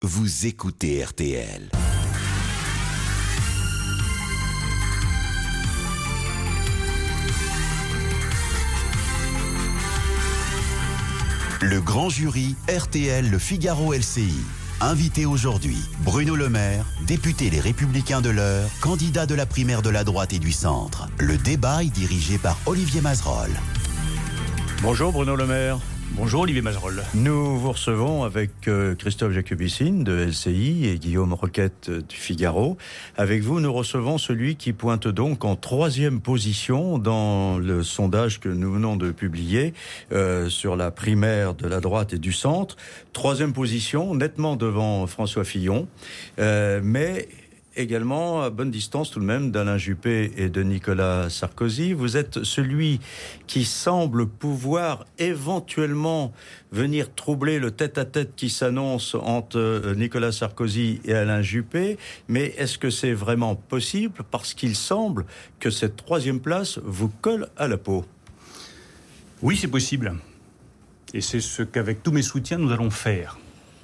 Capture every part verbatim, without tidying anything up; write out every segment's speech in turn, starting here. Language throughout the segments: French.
Vous écoutez R T L. Le grand jury R T L Le Figaro L C I. Invité aujourd'hui, Bruno Le Maire, député Les Républicains de l'Eure, candidat de la primaire de la droite et du centre. Le débat est dirigé par Olivier Mazerolle. Bonjour Bruno Le Maire. Bonjour Olivier Mazerolle. Nous vous recevons avec euh, Christophe Jacubicine de L C I et Guillaume Roquette euh, du Figaro. Avec vous, nous recevons celui qui pointe donc en troisième position dans le sondage que nous venons de publier euh, sur la primaire de la droite et du centre. Troisième position, nettement devant François Fillon, euh, mais également à bonne distance tout de même d'Alain Juppé et de Nicolas Sarkozy. Vous êtes celui qui semble pouvoir éventuellement venir troubler le tête-à-tête qui s'annonce entre Nicolas Sarkozy et Alain Juppé. Mais est-ce que c'est vraiment possible? Parce qu'il semble que cette troisième place vous colle à la peau. Oui, c'est possible. Et c'est ce qu'avec tous mes soutiens, nous allons faire.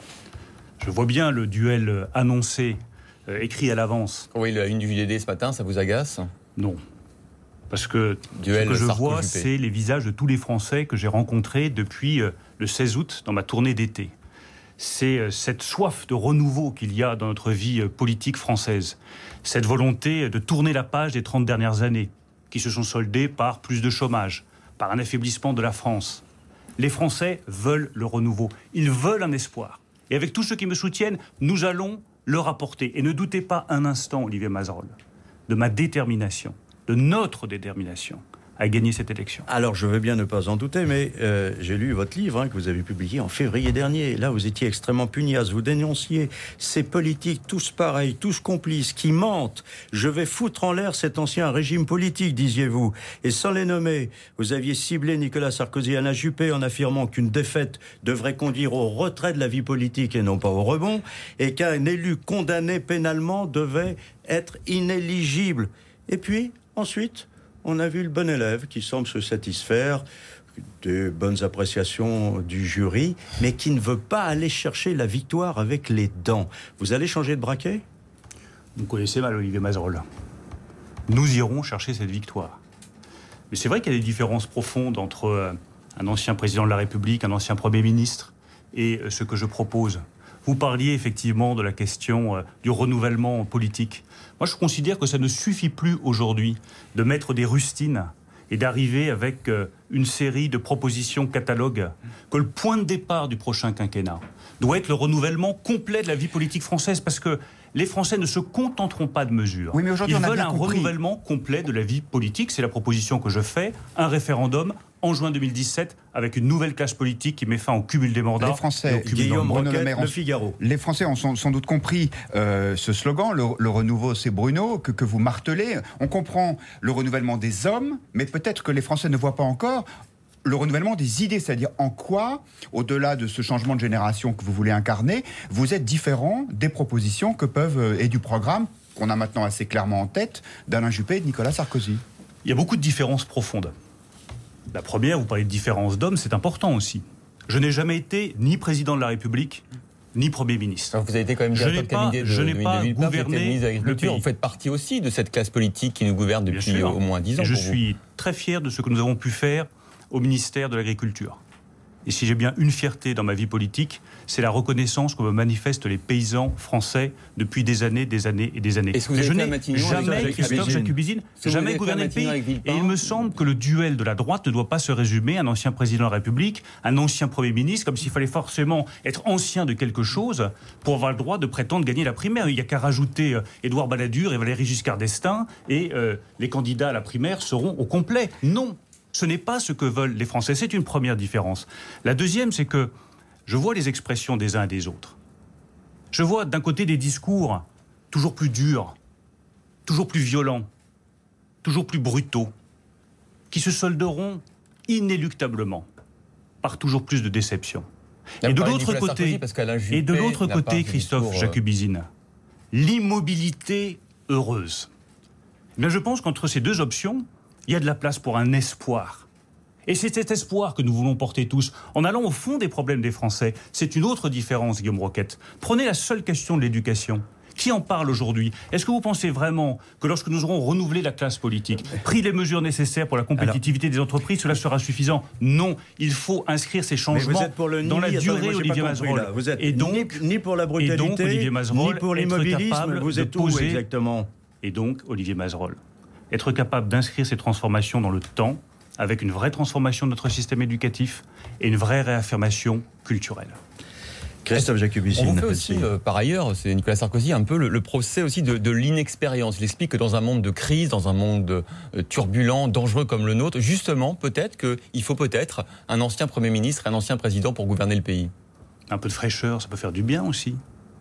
Je vois bien le duel annoncé, Euh, écrit à l'avance. Oui, la une du J D D ce matin, ça vous agace? Non. Parce que Duel ce que je Sarko vois, Juppé. c'est les visages de tous les Français que j'ai rencontrés depuis euh, le seize août dans ma tournée d'été. C'est euh, cette soif de renouveau qu'il y a dans notre vie euh, politique française. Cette volonté de tourner la page des trente dernières années, qui se sont soldées par plus de chômage, par un affaiblissement de la France. Les Français veulent le renouveau. Ils veulent un espoir. Et avec tous ceux qui me soutiennent, nous allons leur apporter. Et ne doutez pas un instant, Olivier Mazerolle, de ma détermination, de notre détermination à gagner cette élection. Alors, je veux bien ne pas en douter, mais euh, j'ai lu votre livre hein, que vous avez publié en février dernier. Là, vous étiez extrêmement pugnace. Vous dénonciez ces politiques, tous pareils, tous complices, qui mentent. Je vais foutre en l'air cet ancien régime politique, disiez-vous. Et sans les nommer, vous aviez ciblé Nicolas Sarkozy et Alain Juppé en affirmant qu'une défaite devrait conduire au retrait de la vie politique et non pas au rebond, et qu'un élu condamné pénalement devait être inéligible. Et puis, ensuite, on a vu le bon élève qui semble se satisfaire des bonnes appréciations du jury, mais qui ne veut pas aller chercher la victoire avec les dents. Vous allez changer de braquet ? Vous connaissez mal Olivier Mazerolle. Nous irons chercher cette victoire. Mais c'est vrai qu'il y a des différences profondes entre un ancien président de la République, un ancien Premier ministre, et ce que je propose. Vous parliez effectivement de la question du renouvellement politique. Moi, je considère que ça ne suffit plus aujourd'hui de mettre des rustines et d'arriver avec une série de propositions catalogues, que le point de départ du prochain quinquennat doit être le renouvellement complet de la vie politique française, parce que les Français ne se contenteront pas de mesures. Oui, mais aujourd'hui, Ils on a veulent bien un compris. renouvellement complet de la vie politique. C'est la proposition que je fais. Un référendum en juin deux mille dix-sept, avec une nouvelle classe politique qui met fin au cumul des mandats. Les Français, Guillaume Bruno Roquette, Le Maire, Le ont- Figaro. Les Français ont sans, sans doute compris euh, ce slogan, le, le renouveau c'est Bruno, que, que vous martelez. On comprend le renouvellement des hommes, mais peut-être que les Français ne voient pas encore le renouvellement des idées, c'est-à-dire en quoi, au-delà de ce changement de génération que vous voulez incarner, vous êtes différent des propositions que peuvent, euh, et du programme qu'on a maintenant assez clairement en tête, d'Alain Juppé et de Nicolas Sarkozy. Il y a beaucoup de différences profondes. La première, vous parlez de différence d'hommes, c'est important aussi. Je n'ai jamais été ni président de la République, ni Premier ministre. Alors vous avez été quand même Je directeur n'ai de pas- cabinet de, je n'ai de, pas de Villepin, vous étiez gouverné ministre de l'Agriculture. le pays. Vous faites partie aussi de cette classe politique qui nous gouverne Bien depuis sûr. au moins dix ans. Et je pour vous. suis très fier de ce que nous avons pu faire au ministère de l'Agriculture. Et si j'ai bien une fierté dans ma vie politique, c'est la reconnaissance que me manifestent les paysans français depuis des années, des années et des années. Est-ce que vous Et avez je fait à n'ai Matignon jamais, avec Christophe Jacubizine Jacubizine, Est-ce que vous jamais avez fait gouverné à le pays. Matignon avec Villepin Et il me semble que le duel de la droite ne doit pas se résumer à un ancien président de la République, un ancien Premier ministre, comme s'il fallait forcément être ancien de quelque chose pour avoir le droit de prétendre gagner la primaire. Il n'y a qu'à rajouter euh, Édouard Balladur et Valéry Giscard d'Estaing et euh, les candidats à la primaire seront au complet. Non, ce n'est pas ce que veulent les Français. C'est une première différence. La deuxième, c'est que je vois les expressions des uns et des autres. Je vois d'un côté des discours toujours plus durs, toujours plus violents, toujours plus brutaux, qui se solderont inéluctablement par toujours plus de déception. Là, Et vous de parlez l'autre Nicolas côté, Sarkozy, parce qu'Alain Juppé et de l'autre n'a pas côté, fait Christophe discours, euh, Jacubizine, l'immobilité heureuse. Eh bien, je pense qu'entre ces deux options, il y a de la place pour un espoir. Et c'est cet espoir que nous voulons porter tous, en allant au fond des problèmes des Français. C'est une autre différence, Guillaume Roquette. Prenez la seule question de l'éducation. Qui en parle aujourd'hui? Est-ce que vous pensez vraiment que lorsque nous aurons renouvelé la classe politique, pris les mesures nécessaires pour la compétitivité Alors, des entreprises, cela sera suffisant? Non, il faut inscrire ces changements dans la durée, Olivier Mazerolle. Vous êtes et donc, ni, ni pour la brutalité, et donc, Olivier Mazerolle, ni pour l'immobilisme, vous êtes où exactement? Et donc, Olivier Mazerolle, être capable d'inscrire ces transformations dans le temps, avec une vraie transformation de notre système éducatif et une vraie réaffirmation culturelle. Christophe Jacubissine. On vous fait aussi, euh, par ailleurs, c'est Nicolas Sarkozy, un peu le, le procès aussi de, de l'inexpérience. Il explique que dans un monde de crise, dans un monde euh, turbulent, dangereux comme le nôtre, justement, peut-être qu'il faut peut-être un ancien Premier ministre, un ancien président pour gouverner le pays. Un peu de fraîcheur, ça peut faire du bien aussi.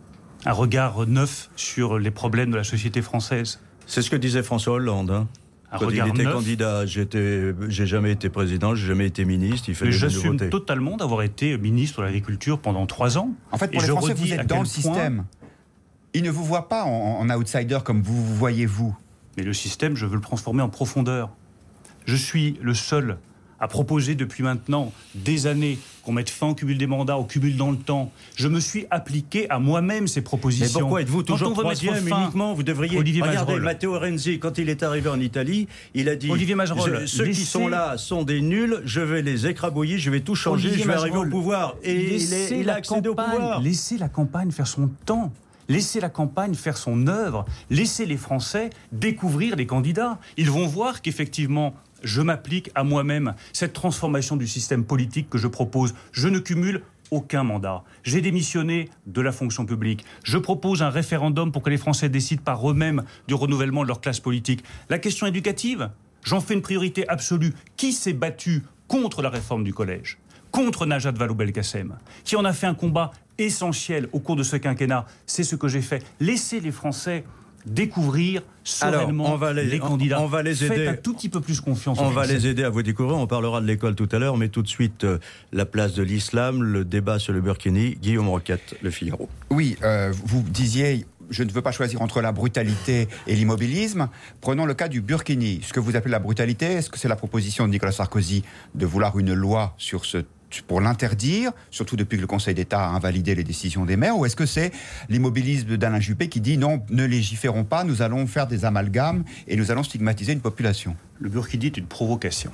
Un regard neuf sur les problèmes de la société française. C'est ce que disait François Hollande, hein. Un Quand il était neuf. candidat, j'étais, j'ai jamais été président, j'ai jamais été ministre. Il fallait Mais j'assume totalement d'avoir été ministre de l'Agriculture pendant trois ans. En fait, pour et les Français, vous êtes dans le système. Ils ne vous voient pas en, en outsider comme vous vous voyez vous. Mais le système, je veux le transformer en profondeur. Je suis le seul à proposer depuis maintenant des années qu'on mette fin au cumul des mandats, au cumul dans le temps. Je me suis appliqué à moi-même ces propositions. Mais pourquoi êtes-vous toujours troisième uniquement? Vous devriez... Olivier Regardez, Mazerolle. Matteo Renzi, quand il est arrivé en Italie, il a dit... Olivier Mazerolle, ceux laissez... qui sont là sont des nuls, je vais les écrabouiller, je vais tout changer, Olivier je vais Mazerolle. arriver au pouvoir. Et il, est, il a accédé campagne, au pouvoir. Laissez la campagne faire son temps. Laissez la campagne faire son œuvre. Laissez les Français découvrir les candidats. Ils vont voir qu'effectivement... je m'applique à moi-même cette transformation du système politique que je propose. Je ne cumule aucun mandat. J'ai démissionné de la fonction publique. Je propose un référendum pour que les Français décident par eux-mêmes du renouvellement de leur classe politique. La question éducative, j'en fais une priorité absolue. Qui s'est battu contre la réforme du collège ? Contre Najat Vallaud-Belkacem, qui en a fait un combat essentiel au cours de ce quinquennat. C'est ce que j'ai fait. Laissez les Français découvrir sereinement Alors, on va les, les candidats. On, on va les aider. Faites un tout petit peu plus confiance. On va les aider à vous découvrir. On parlera de l'école tout à l'heure, mais tout de suite, euh, la place de l'islam, le débat sur le Burkini. Guillaume Roquette, Le Figaro. Oui, euh, vous disiez... je ne veux pas choisir entre la brutalité et l'immobilisme. Prenons le cas du Burkini. Ce que vous appelez la brutalité, est-ce que c'est la proposition de Nicolas Sarkozy de vouloir une loi sur ce pour l'interdire, surtout depuis que le Conseil d'État a invalidé les décisions des maires, ou est-ce que c'est l'immobilisme d'Alain Juppé qui dit non, ne légiférons pas, nous allons faire des amalgames et nous allons stigmatiser une population? Le Burkini est une provocation.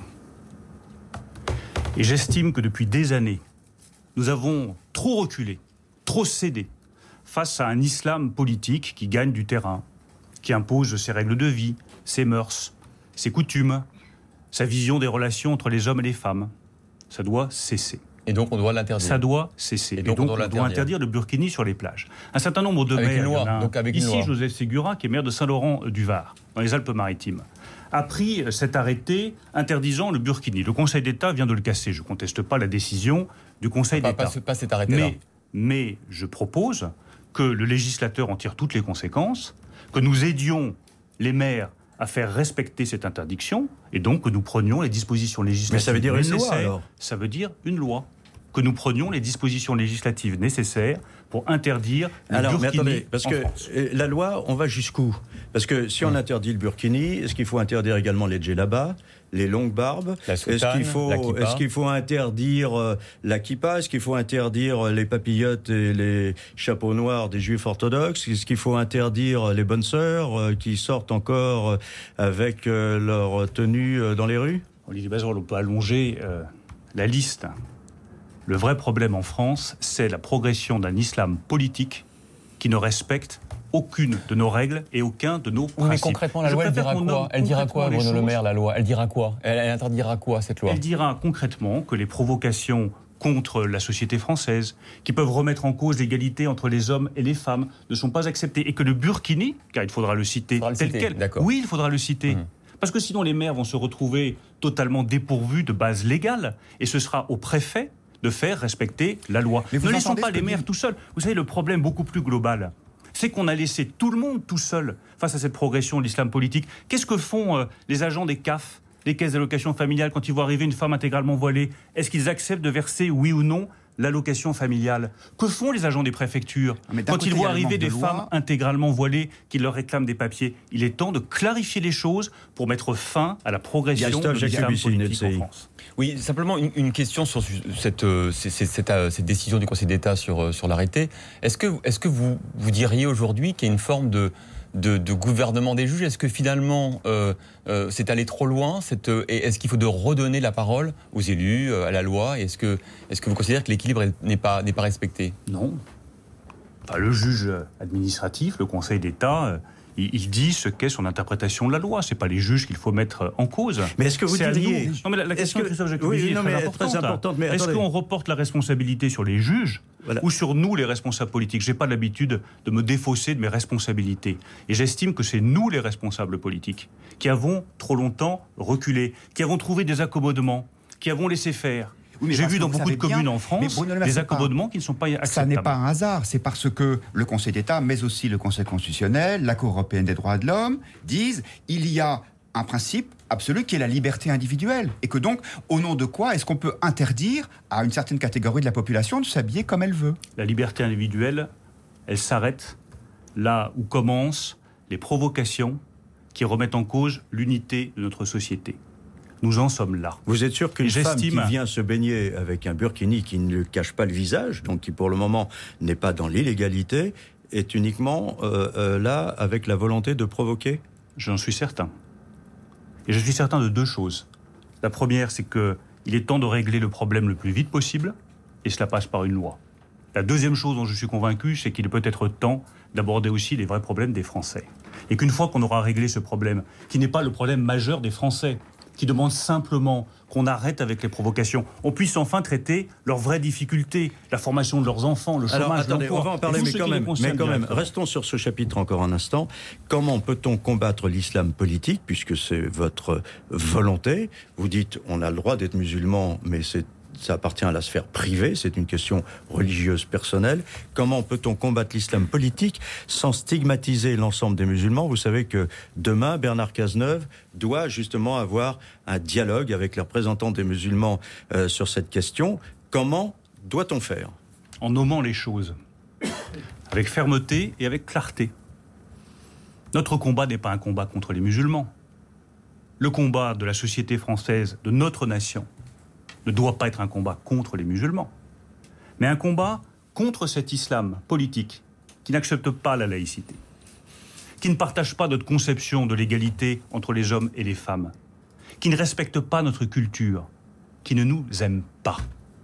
Et j'estime que depuis des années, nous avons trop reculé, trop cédé face à un islam politique qui gagne du terrain, qui impose ses règles de vie, ses mœurs, ses coutumes, sa vision des relations entre les hommes et les femmes. Ça doit cesser. Et donc on doit l'interdire. Ça doit cesser. Et donc, et donc on, doit, on doit interdire le Burkini sur les plages. Un certain nombre de avec maires, une loi, a, donc avec ici une loi. Joseph Ségura, qui est maire de Saint-Laurent-du-Var, dans les Alpes-Maritimes, a pris cet arrêté interdisant le Burkini. Le Conseil d'État vient de le casser. Je ne conteste pas la décision du Conseil pas, d'État. Pas, pas cet arrêté-là. Mais, mais je propose que le législateur en tire toutes les conséquences, que nous aidions les maires à faire respecter cette interdiction, et donc que nous prenions les dispositions législatives nécessaires. Mais ça veut dire une loi, alors ? Ça veut dire une loi. Que nous prenions les dispositions législatives nécessaires pour interdire le alors, Burkini mais attendez, parce en que France. La loi, on va jusqu'où? Parce que si on mmh. interdit le Burkini, est-ce qu'il faut interdire également les djellabas, les longues barbes? La soutane, est-ce qu'il faut, la kippa. Est-ce qu'il faut interdire euh, la kippa? Est-ce qu'il faut interdire les papillotes et les chapeaux noirs des juifs orthodoxes? Est-ce qu'il faut interdire les bonnes sœurs euh, qui sortent encore euh, avec euh, leur tenue euh, dans les rues? Olivier Mazerolle, on peut allonger euh, la liste. Le vrai problème en France, c'est la progression d'un islam politique qui ne respecte aucune de nos règles et aucun de nos oui, principes. mais concrètement, la Je loi, elle dira qu'on quoi Elle dira quoi, Bruno Le Maire, la loi Elle dira quoi elle, elle interdira quoi, cette loi? Elle dira concrètement que les provocations contre la société française, qui peuvent remettre en cause l'égalité entre les hommes et les femmes, ne sont pas acceptées. Et que le Burkini, car il faudra le citer faudra le tel citer, quel, d'accord. oui, il faudra le citer. Mmh. Parce que sinon, les maires vont se retrouver totalement dépourvus de base légale, et ce sera au préfet de faire respecter la loi. Ne laissons pas les maires dit... tout seuls. Vous savez, le problème beaucoup plus global, c'est qu'on a laissé tout le monde tout seul face à cette progression de l'islam politique. Qu'est-ce que font euh, les agents des C A F, les caisses d'allocation familiale, quand ils voient arriver une femme intégralement voilée? Est-ce qu'ils acceptent de verser, oui ou non, l'allocation familiale. Que font les agents des préfectures quand côté, ils voient il y a le arriver manque des de loi. femmes intégralement voilées qui leur réclament des papiers? Il est temps de clarifier les choses pour mettre fin à la progression Christophe de l'islam Jacobussin, politique en L C I. France. Oui, simplement une, une question sur cette, euh, cette, cette, euh, cette décision du Conseil d'État sur, euh, sur l'arrêté. Est-ce que, est-ce que vous, vous diriez aujourd'hui qu'il y a une forme de, de, de gouvernement des juges? Est-ce que finalement euh, euh, c'est allé trop loin? cette, euh, et Est-ce qu'il faut de redonner la parole aux élus, euh, à la loi? Et Est-ce que, est-ce que vous considérez que l'équilibre n'est pas, n'est pas respecté? Non. Enfin, le juge administratif, le Conseil d'État, euh, il, il dit ce qu'est son interprétation de la loi. C'est pas les juges qu'il faut mettre en cause. Mais est-ce que vous C'est à diriez... nous. Non, mais la, la question que... de Christophe Jacobussin oui, est non, très, mais importante. très importante. Mais est-ce attendez. qu'on reporte la responsabilité sur les juges Voilà. ou sur nous, les responsables politiques? J'ai pas l'habitude de me défausser de mes responsabilités. Et j'estime que c'est nous, les responsables politiques, qui avons trop longtemps reculé, qui avons trouvé des accommodements, qui avons laissé faire. Oui, mais J'ai parce vu que dans vous beaucoup de savez bien, communes en mais France Bruno Le Maire, des c'est pas- accommodements qui ne sont pas acceptables. Ça n'est pas un hasard, c'est parce que le Conseil d'État, mais aussi le Conseil constitutionnel, la Cour européenne des droits de l'homme, disent il y a un principe absolu qui est la liberté individuelle. Et que donc, au nom de quoi est-ce qu'on peut interdire à une certaine catégorie de la population de s'habiller comme elle veut? La liberté individuelle, elle s'arrête là où commencent les provocations qui remettent en cause l'unité de notre société. Nous en sommes là. Vous êtes sûr qu'une Et femme qui j'estime- vient se baigner avec un burkini qui ne lui cache pas le visage, donc qui pour le moment n'est pas dans l'illégalité, est uniquement euh, euh, là avec la volonté de provoquer? J'en suis certain. Et je suis certain de deux choses. La première, c'est qu'il est temps de régler le problème le plus vite possible, et cela passe par une loi. La deuxième chose dont je suis convaincu, c'est qu'il est peut-être temps d'aborder aussi les vrais problèmes des Français. Et qu'une fois qu'on aura réglé ce problème, qui n'est pas le problème majeur des Français, qui demande simplement qu'on arrête avec les provocations, on puisse enfin traiter leurs vraies difficultés, la formation de leurs enfants, le chômage, Alors attendez, l'emploi. on va en parler, Et tout mais ce quand qui les même, concerne mais quand même, directement. restons sur ce chapitre encore un instant. Comment peut-on combattre l'islam politique, puisque c'est votre volonté? Vous dites, on a le droit d'être musulman, mais c'est ça appartient à la sphère privée, c'est une question religieuse personnelle. Comment peut-on combattre l'islam politique sans stigmatiser l'ensemble des musulmans? Vous savez que demain, Bernard Cazeneuve doit justement avoir un dialogue avec les représentants des musulmans euh, sur cette question. Comment doit-on faire? En nommant les choses, avec fermeté et avec clarté. Notre combat n'est pas un combat contre les musulmans. Le combat de la société française, de notre nation, ne doit pas être un combat contre les musulmans, mais un combat contre cet islam politique qui n'accepte pas la laïcité, qui ne partage pas notre conception de l'égalité entre les hommes et les femmes, qui ne respecte pas notre culture, qui ne nous aime pas,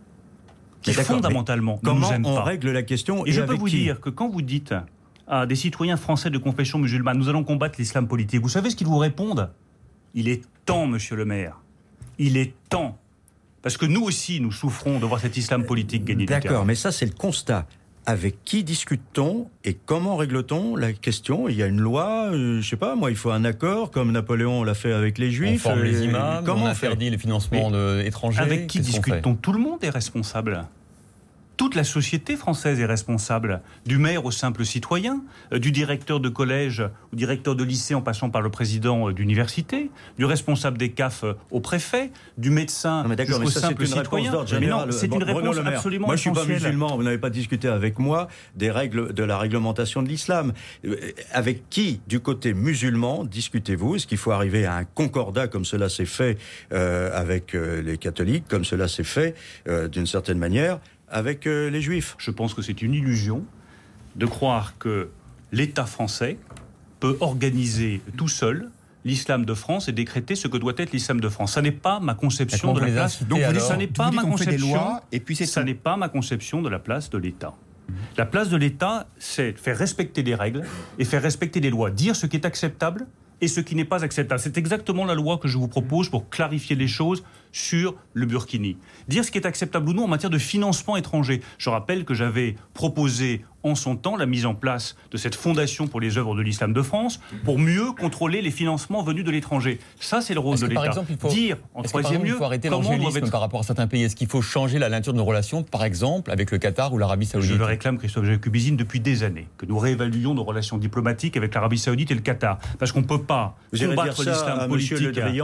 qui Mais d'accord, fondamentalement ne Comment nous aime on pas. règle la question? Et je peux avec vous qui? dire que quand vous dites à des citoyens français de confession musulmane, nous allons combattre l'islam politique, vous savez ce qu'ils vous répondent? Il est temps, monsieur le maire. Il est temps. Parce que nous aussi, nous souffrons de voir cet islam politique gagner du terrain. D'accord, mais ça c'est le constat. Avec qui discute-t-on et comment règle-t-on la question? Il y a une loi, euh, je sais pas, moi, il faut un accord, comme Napoléon l'a fait avec les On Juifs. forme les euh, imams, comment on on fait? interdit le financement de- étranger. Avec qui Qu'est-ce qu'on fait? discute-t-on? Tout le monde est responsable. Toute la société française est responsable, du maire au simple citoyen, euh, du directeur de collège au directeur de lycée en passant par le président euh, d'université, du responsable des C A F euh, au préfet, du médecin Non mais d'accord, mais jusqu'au ça c'est simple une réponse citoyen. d'ordre Mais général. non, c'est Bon, une Bruno réponse Le Maire. absolument Moi je suis pas essentielle. musulman, vous n'avez pas discuté avec moi des règles de la réglementation de l'islam. Euh, Avec qui, du côté musulman, discutez-vous? Est-ce qu'il faut arriver à un concordat comme cela s'est fait euh, avec euh, les catholiques, comme cela s'est fait euh, d'une certaine manière avec euh, les juifs? Je pense que c'est une illusion de croire que l'État français peut organiser tout seul l'islam de France et décréter ce que doit être l'islam de France. Ça n'est pas ma conception comment de vous la les place. incitez, Donc, alors ça n'est Vous pas dites ma qu'on fait des conception. lois, et puis c'est ça tout. n'est pas ma conception de la place de l'État. La place de l'État, c'est faire respecter les règles et faire respecter les lois, dire ce qui est acceptable et ce qui n'est pas acceptable. C'est exactement la loi que je vous propose pour clarifier les choses sur le burkini. Dire ce qui est acceptable ou non en matière de financement étranger. Je rappelle que j'avais proposé en son temps la mise en place de cette fondation pour les œuvres de l'islam de France pour mieux contrôler les financements venus de l'étranger. Ça, c'est le rôle Est-ce de que, par l'État. exemple, il faut, Dire, en est-ce que, par troisième exemple, lieu, il faut arrêter comment doivent l'angélisme être... par rapport à certains pays? Est-ce qu'il faut changer la nature de nos relations, par exemple, avec le Qatar ou l'Arabie Saoudite? Je le réclame, Christophe Jacobussin, depuis des années, que nous réévaluions nos relations diplomatiques avec l'Arabie Saoudite et le Qatar. Parce qu'on ne peut pas Vous irez dire combattre ça l'islam à politique. Monsieur Le Drian?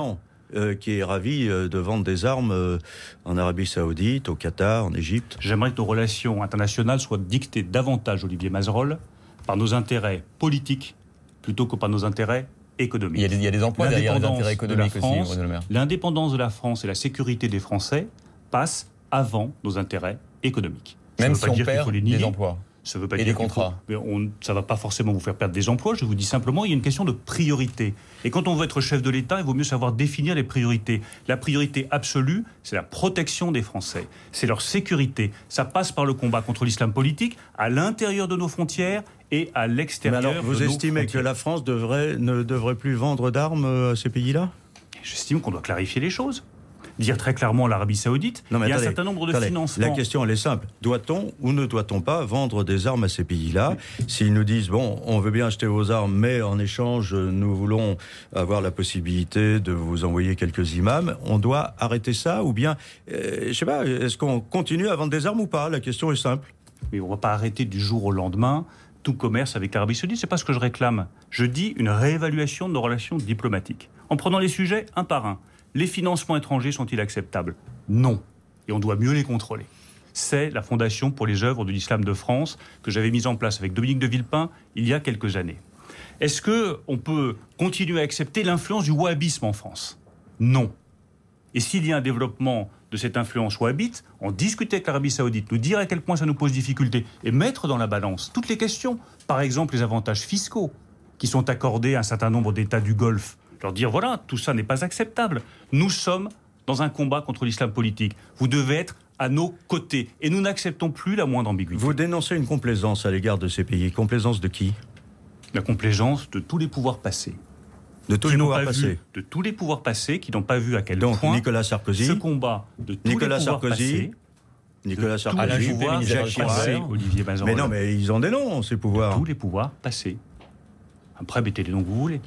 euh, qui est ravi euh, de vendre des armes euh, en Arabie Saoudite, au Qatar, en Égypte. J'aimerais que nos relations internationales soient dictées davantage, Olivier Mazerolle, par nos intérêts politiques plutôt que par nos intérêts économiques. Il y a des, il y a des emplois derrière les intérêts économiques de France, aussi, Bruno Le Maire. L'indépendance de la France et la sécurité des Français passent avant nos intérêts économiques. Même Ça si veut pas on dire qu'il perd faut les des nier. emplois. Ça veut pas et dire des contrats. Faut, on, ça ne va pas forcément vous faire perdre des emplois. Je vous dis simplement, il y a une question de priorité. Et quand on veut être chef de l'État, il vaut mieux savoir définir les priorités. La priorité absolue, c'est la protection des Français. C'est leur sécurité. Ça passe par le combat contre l'islam politique, à l'intérieur de nos frontières et à l'extérieur de nos frontières. Vous estimez que la France devrait, ne devrait plus vendre d'armes à ces pays-là ? J'estime qu'on doit clarifier les choses. Dire très clairement l'Arabie Saoudite, non, mais il y a attendez, un certain nombre de attendez, financements. La question, elle est simple. Doit-on ou ne doit-on pas vendre des armes à ces pays-là ? S'ils nous disent, bon, on veut bien acheter vos armes, mais en échange, nous voulons avoir la possibilité de vous envoyer quelques imams, on doit arrêter ça ? Ou bien, euh, je sais pas, est-ce qu'on continue à vendre des armes ou pas ? La question est simple. Mais on ne va pas arrêter du jour au lendemain tout commerce avec l'Arabie Saoudite. C'est pas ce que je réclame. Je dis une réévaluation de nos relations diplomatiques. En prenant les sujets un par un. Les financements étrangers sont-ils acceptables ? Non. Et on doit mieux les contrôler. C'est la Fondation pour les œuvres de l'islam de France que j'avais mise en place avec Dominique de Villepin il y a quelques années. Est-ce qu'on peut continuer à accepter l'influence du wahhabisme en France ? Non. Et s'il y a un développement de cette influence wahhabite, en discuter avec l'Arabie Saoudite, nous dire à quel point ça nous pose difficulté et mettre dans la balance toutes les questions. Par exemple, les avantages fiscaux qui sont accordés à un certain nombre d'États du Golfe. Leur dire, voilà, tout ça n'est pas acceptable. Nous sommes dans un combat contre l'islam politique. Vous devez être à nos côtés. Et nous n'acceptons plus la moindre ambiguïté. Vous dénoncez une complaisance à l'égard de ces pays. Complaisance de qui ? La complaisance de tous les pouvoirs passés. De tous les pouvoirs pas passés. Vu, de tous les pouvoirs passés qui n'ont pas vu à quel Donc, point Nicolas Sarkozy, ce combat de tous Nicolas les pouvoirs Sarkozy, passés, Nicolas tous Sarkozy, les pouvoirs Jacques Chirac, passés, Olivier Mazerolle. Mais non, mais ils ont des noms, ces pouvoirs. Tous les pouvoirs passés. Après, mettez les noms que vous voulez.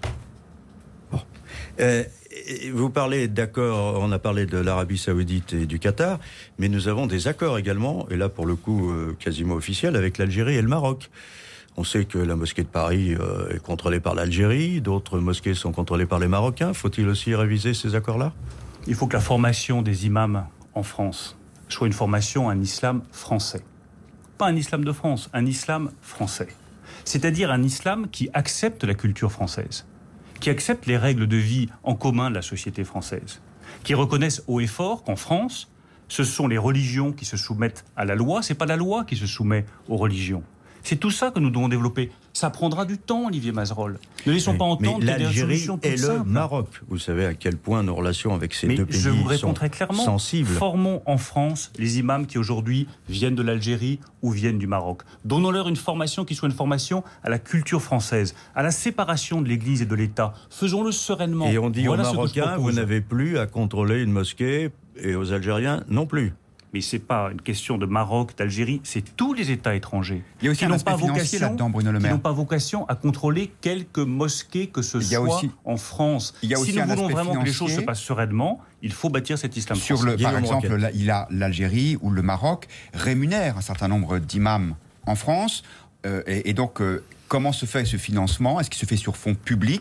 Bon. Euh, vous parlez d'accords, on a parlé de l'Arabie Saoudite et du Qatar, mais nous avons des accords également, et là pour le coup euh, quasiment officiels, avec l'Algérie et le Maroc. On sait que la mosquée de Paris euh, est contrôlée par l'Algérie, d'autres mosquées sont contrôlées par les Marocains. Faut-il aussi réviser ces accords-là ? Il faut que la formation des imams en France soit une formation à un islam français. Pas un islam de France, un islam français. C'est-à-dire un islam qui accepte la culture française, qui accepte les règles de vie en commun de la société française, qui reconnaissent haut et fort qu'en France, ce sont les religions qui se soumettent à la loi, c'est pas la loi qui se soumet aux religions. C'est tout ça que nous devons développer. Ça prendra du temps, Olivier Mazerolle. Ne laissons pas entendre mais qu'il y a des solutions toutes et le simples. Maroc, vous savez à quel point nos relations avec ces mais deux pays je vous réponds sont très clairement. sensibles. Formons en France les imams qui aujourd'hui viennent de l'Algérie ou viennent du Maroc. Donnons-leur une formation qui soit une formation à la culture française, à la séparation de l'Église et de l'État. Faisons-le sereinement. Et on dit voilà aux Marocains, vous n'avez plus à contrôler une mosquée, et aux Algériens non plus. Mais ce n'est pas une question de Maroc, d'Algérie, c'est tous les États étrangers. Il y a aussi qui un n'ont aspect pas financier vocation, là-dedans, Bruno Le qui Maire. n'ont pas vocation à contrôler quelques mosquées que ce Il y a soit aussi- en France. il y a si aussi nous un voulons aspect vraiment que les choses se financier. passent sereinement, il faut bâtir cet islam Sur français. le, par Guillaume exemple, Roquette. là, il a l'Algérie ou le Maroc rémunèrent un certain nombre d'imams en France. Euh, et, et donc, euh, comment se fait ce financement ? Est-ce qu'il se fait sur fonds publics ?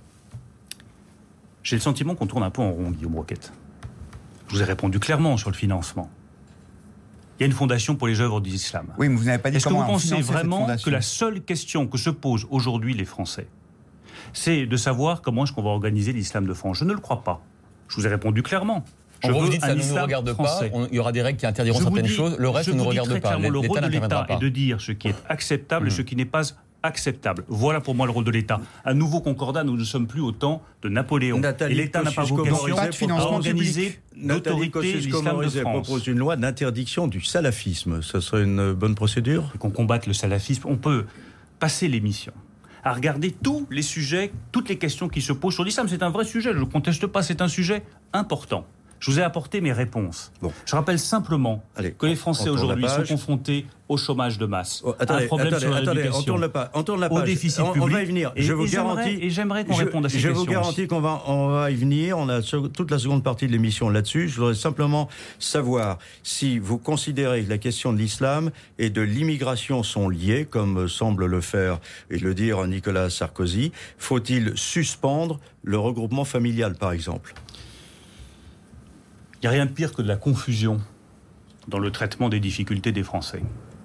J'ai le sentiment qu'on tourne un peu en rond, Guillaume Roquette. Je vous ai répondu clairement sur le financement. Il y a une fondation pour les œuvres d'islam. Oui, mais vous n'avez pas dit Est-ce que comment vous on pensez finançait cette vraiment fondation. que la seule question que se posent aujourd'hui les Français, c'est de savoir comment est-ce qu'on va organiser l'islam de France ? Je ne le crois pas. Je vous ai répondu clairement. Je En gros, veux vous dites que un ça ne nous islam regarde français. pas, on- il y aura des règles qui interdiront Je vous certaines dis- choses, le reste je ne nous vous dis regarde très pas. clairement, le rôle L'État de n'interviendra l'État pas. est de dire ce qui est acceptable et Mmh. ce qui n'est pas acceptable. Voilà pour moi le rôle de l'État. Un nouveau concordat, nous ne sommes plus au temps de Napoléon. Nathalie et l'État n'a pas vocation Pas de financement à organiser Nathalie d'autorité l'islam de Kosciusko-Morizet France. propose une loi d'interdiction du salafisme. Ça serait une bonne procédure ? Et qu'on combatte le salafisme. On peut passer l'émission à regarder tous les sujets, toutes les questions qui se posent sur l'islam. C'est un vrai sujet, je ne conteste pas, c'est un sujet important. Je vous ai apporté mes réponses. Bon. Je rappelle simplement Allez, que les Français aujourd'hui sont confrontés au chômage de masse, oh, attendez, à un problème attendez, sur attendez, l'éducation, on tourne la page, on tourne la page. au déficit on, public. on va y venir. Et, je vous et garantis. j'aimerais, et j'aimerais qu'on je, réponde à ces je questions. Je vous garantis qu'on va, on va y venir. On a toute la seconde partie de l'émission là-dessus. Je voudrais simplement savoir si vous considérez que la question de l'islam et de l'immigration sont liées, comme semble le faire et le dire Nicolas Sarkozy. Faut-il suspendre le regroupement familial, par exemple ? Il n'y a rien de pire que de la confusion dans le traitement des difficultés des Français.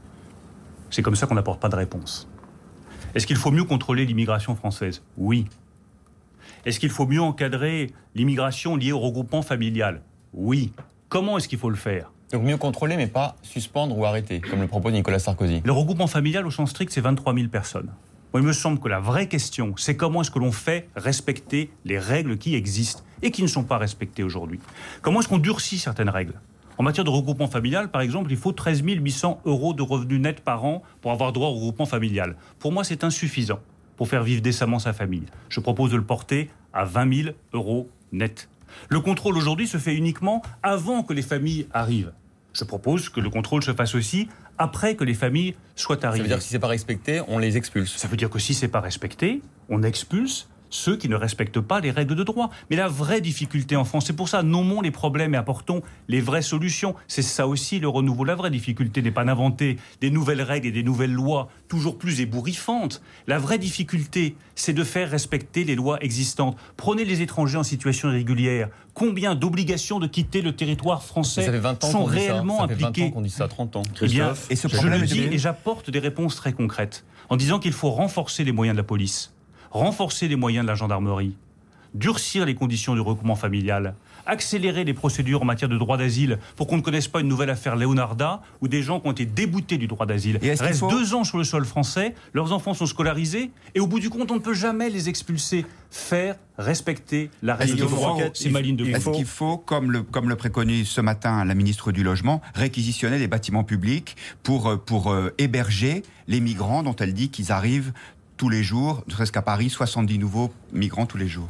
C'est comme ça qu'on n'apporte pas de réponse. Est-ce qu'il faut mieux contrôler l'immigration française ? Oui. Est-ce qu'il faut mieux encadrer l'immigration liée au regroupement familial ? Oui. Comment est-ce qu'il faut le faire ? Donc mieux contrôler, mais pas suspendre ou arrêter, comme le propose Nicolas Sarkozy. Le regroupement familial, au sens strict, c'est vingt-trois mille personnes. Moi, il me semble que la vraie question, c'est comment est-ce que l'on fait respecter les règles qui existent et qui ne sont pas respectées aujourd'hui. Comment est-ce qu'on durcit certaines règles ? En matière de regroupement familial, par exemple, il faut treize mille huit cents euros de revenus nets par an pour avoir droit au regroupement familial. Pour moi, c'est insuffisant pour faire vivre décemment sa famille. Je propose de le porter à vingt mille euros nets. Le contrôle aujourd'hui se fait uniquement avant que les familles arrivent. Je propose que le contrôle se fasse aussi après que les familles soient arrivées. Ça veut dire que si c'est pas respecté, on les expulse. Ça veut dire que si c'est pas respecté, on expulse ceux qui ne respectent pas les règles de droit. Mais la vraie difficulté en France, c'est pour ça, nommons les problèmes et apportons les vraies solutions. C'est ça aussi le renouveau. La vraie difficulté n'est pas d'inventer des nouvelles règles et des nouvelles lois toujours plus ébouriffantes. La vraie difficulté, c'est de faire respecter les lois existantes. Prenez les étrangers en situation irrégulière. Combien d'obligations de quitter le territoire français ça fait vingt ans sont qu'on dit réellement ça. Ça fait appliquées ? vingt ans qu'on dit ça, trente ans. Eh bien, Et ce je problème le est dis devenu- et j'apporte des réponses très concrètes en disant qu'il faut renforcer les moyens de la police, renforcer les moyens de la gendarmerie, durcir les conditions du regroupement familial, accélérer les procédures en matière de droit d'asile pour qu'on ne connaisse pas une nouvelle affaire Leonarda où des gens qui ont été déboutés du droit d'asile restent faut... deux ans sur le sol français, leurs enfants sont scolarisés et au bout du compte on ne peut jamais les expulser. Faire respecter la règle de droit, c'est ma ligne de Est-ce conduite. qu'il faut, comme le, comme le préconise ce matin la ministre du Logement, réquisitionner les bâtiments publics pour, pour euh, héberger les migrants dont elle dit qu'ils arrivent tous les jours, ne serait-ce qu'à Paris, soixante-dix nouveaux migrants tous les jours?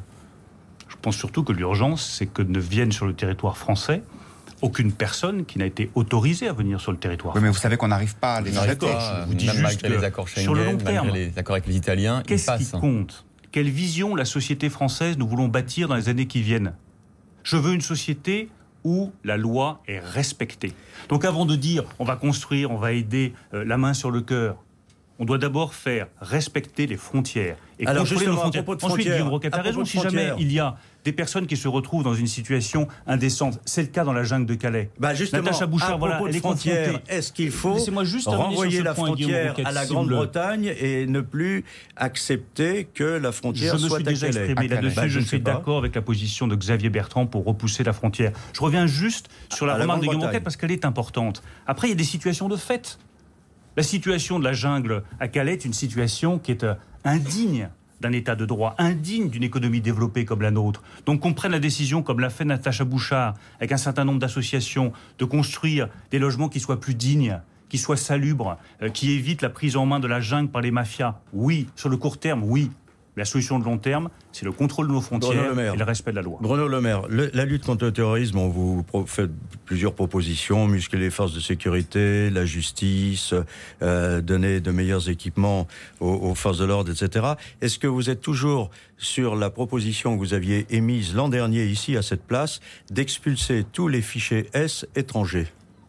Je pense surtout que l'urgence, c'est que ne vienne sur le territoire français aucune personne qui n'a été autorisée à venir sur le territoire Oui, français. mais vous savez qu'on n'arrive pas à les arrêter. je vous dis même juste malgré que les accords Schengen, sur le long terme, malgré les accords avec les Italiens, ils qu'est-ce qui passent. compte ? Quelle vision la société française nous voulons bâtir dans les années qui viennent ? Je veux une société où la loi est respectée. Donc avant de dire on va construire, on va aider euh, la main sur le cœur, on doit d'abord faire respecter les frontières. Et Alors, contrôler nos justement, à frontières. propos de Ensuite, frontières, Guillaume Roquette à a raison, propos de si jamais frontières. il y a des personnes qui se retrouvent dans une situation indécente, c'est le cas dans la jungle de Calais. Bah justement, Natacha Bouchard, à voilà, propos elle de est frontières, confrontée. est-ce qu'il faut Laissez-moi juste terminer renvoyer sur ce la point, Guillaume frontière Roquette, à la s'il vous plaît. Grande-Bretagne et ne plus accepter que la frontière Je me soit suis à déjà Calais? exprimé À Calais. là-dessus, Bah, je je ne suis sais pas. d'accord avec la position de Xavier Bertrand pour repousser la frontière. Je reviens juste sur la À la remarque de Guillaume Grande-Bretagne. Roquette parce qu'elle est importante. Après, il y a des situations de fait. La situation de la jungle à Calais est une situation qui est euh, indigne d'un état de droit, indigne d'une économie développée comme la nôtre. Donc qu'on prenne la décision, comme l'a fait Natacha Bouchard, avec un certain nombre d'associations, de construire des logements qui soient plus dignes, qui soient salubres, euh, qui évitent la prise en main de la jungle par les mafias. Oui, sur le court terme, oui. La solution de long terme, c'est le contrôle de nos Bruno frontières Le Maire. et le respect de la loi. Bruno Le Maire, le- la lutte contre le terrorisme, on vous pro- fait plusieurs propositions, muscler les forces de sécurité, la justice, euh, donner de meilleurs équipements aux, aux forces de l'ordre, et cetera. Est-ce que vous êtes toujours sur la proposition que vous aviez émise l'an dernier ici à cette place d'expulser tous les fichiers S étrangers ?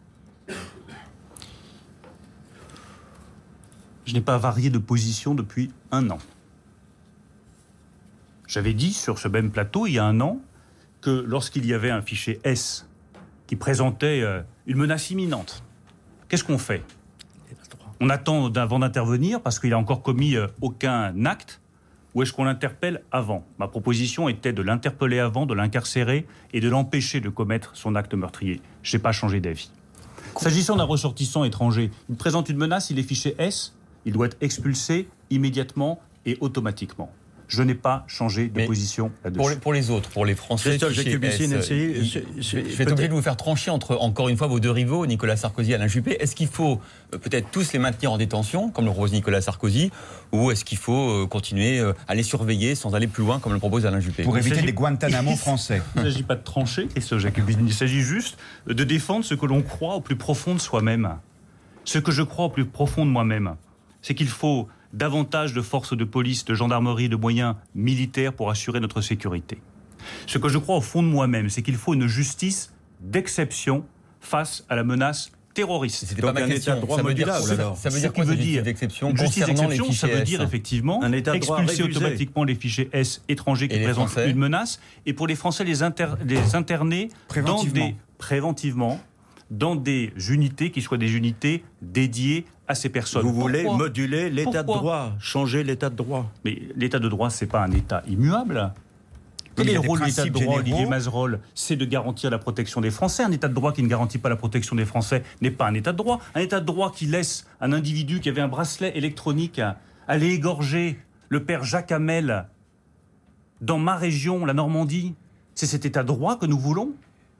Je n'ai pas varié de position depuis un an. J'avais dit sur ce même plateau, il y a un an, que lorsqu'il y avait un fichier S qui présentait euh, une menace imminente, qu'est-ce qu'on fait ? On attend avant d'intervenir parce qu'il n'a encore commis euh, aucun acte, ou est-ce qu'on l'interpelle avant ? Ma proposition était de l'interpeller avant, de l'incarcérer et de l'empêcher de commettre son acte meurtrier. Je n'ai pas changé d'avis. S'agissant d'un ressortissant étranger, il présente une menace, il est fiché S, il doit être expulsé immédiatement et automatiquement. Je n'ai pas changé de Mais position là-dessus. Pour les, pour les autres, pour les Français, Christophe Jacobissine, S, essayez, il- c'est- je c'est- vais être obligé de vous faire trancher entre, encore une fois, vos deux rivaux, Nicolas Sarkozy et Alain Juppé. Est-ce qu'il faut euh, peut-être tous les maintenir en détention, comme le propose Nicolas Sarkozy, ou est-ce qu'il faut euh, continuer euh, à les surveiller sans aller plus loin, comme le propose Alain Juppé? Pour éviter s'agit- les Guantanamo français. Il ne s'agit pas de trancher, Christophe Jacobissine, il s'agit juste de défendre ce que l'on croit au plus profond de soi-même. Ce que je crois au plus profond de moi-même, c'est qu'il faut davantage de forces de police, de gendarmerie, de moyens militaires pour assurer notre sécurité. Ce que je crois au fond de moi-même, c'est qu'il faut une justice d'exception face à la menace terroriste. C'était Donc pas ma un question. état de droit Ça veut dire, modulable, ça, alors. ça veut Ce dire qui quoi, veut cette justice dire d'exception une justice concernant les d'exception, ça fichiers veut S? dire effectivement Un état de droit expulser récusé. automatiquement les fichiers S étrangers qui Et les présentent Français une menace, et pour les Français les, inter- les interner dans Préventivement. des préventivement dans des unités qui soient des unités dédiées à ces personnes. Vous voulez Pourquoi moduler l'état de Pourquoi droit, changer l'état de droit. Mais l'état de droit, c'est pas un état immuable. Quel il y est a le des rôle de l'état de principes droit, généraux. Olivier Mazerolle? C'est de garantir la protection des Français. Un état de droit qui ne garantit pas la protection des Français n'est pas un état de droit. Un état de droit qui laisse un individu qui avait un bracelet électronique aller égorger le père Jacques Hamel dans ma région, la Normandie, c'est cet état de droit que nous voulons?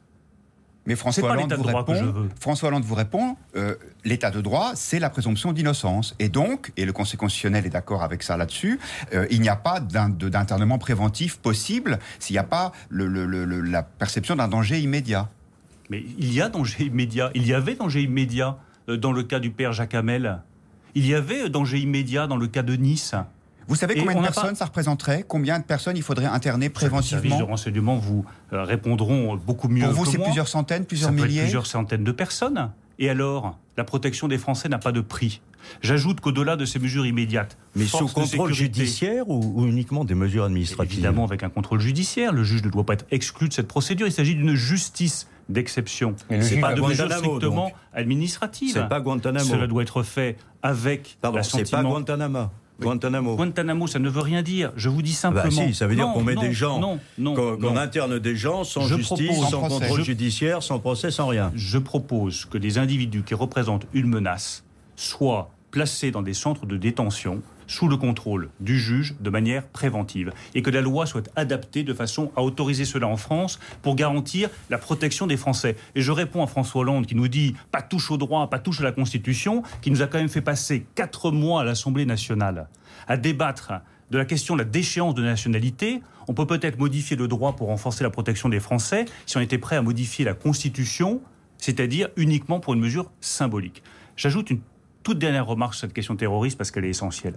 Mais C'est François pas Hollande l'état de vous droit que je répond, veux. François Hollande vous répond, euh, l'état de droit, c'est la présomption d'innocence. Et donc, et le Conseil constitutionnel est d'accord avec ça là-dessus, euh, il n'y a pas d'in- de- d'internement préventif possible s'il n'y a pas le- le- le- le- la perception d'un danger immédiat. Mais il y a danger immédiat. Il y avait danger immédiat euh, dans le cas du père Jacques Hamel. Il y avait euh, danger immédiat dans le cas de Nice. Vous savez Et combien on de n'a personnes pas- ça représenterait? Combien de personnes il faudrait interner Les services de préventivement? renseignement vous euh, répondront beaucoup mieux Pour vous, que c'est moi. plusieurs centaines, plusieurs Ça peut être milliers? plusieurs centaines de personnes. Et alors, la protection des Français n'a pas de prix. J'ajoute qu'au-delà de ces mesures immédiates, Mais force sous de contrôle sécurité, judiciaire ou, ou uniquement des mesures administratives? évidemment avec un contrôle judiciaire, le juge ne doit pas être exclu de cette procédure. Il s'agit d'une justice d'exception. Mais le C'est juge pas va de à mesures Guantanamo, strictement donc. administratives. C'est pas Guantanamo. Cela doit être fait avec Pardon, c'est pas l'assentiment. Guantanamo. Guantanamo. Guantanamo, ça ne veut rien dire. Je vous dis simplement. Bah si, ça veut dire Non, qu'on met non, des gens, non, non, qu'on qu'on non. interne des gens sans Je justice, propose- sans Sans procès. contrôle Je- judiciaire, sans procès, sans rien. Je propose que des individus qui représentent une menace soient placés dans des centres de détention sous le contrôle du juge de manière préventive et que la loi soit adaptée de façon à autoriser cela en France pour garantir la protection des Français. Et je réponds à François Hollande qui nous dit pas touche au droit, pas touche à la Constitution, qui nous a quand même fait passer quatre mois à l'Assemblée nationale à débattre de la question de la déchéance de nationalité. On peut peut-être modifier le droit pour renforcer la protection des Français si on était prêt à modifier la Constitution, c'est-à-dire uniquement pour une mesure symbolique. J'ajoute une toute dernière remarque sur cette question terroriste parce qu'elle est essentielle.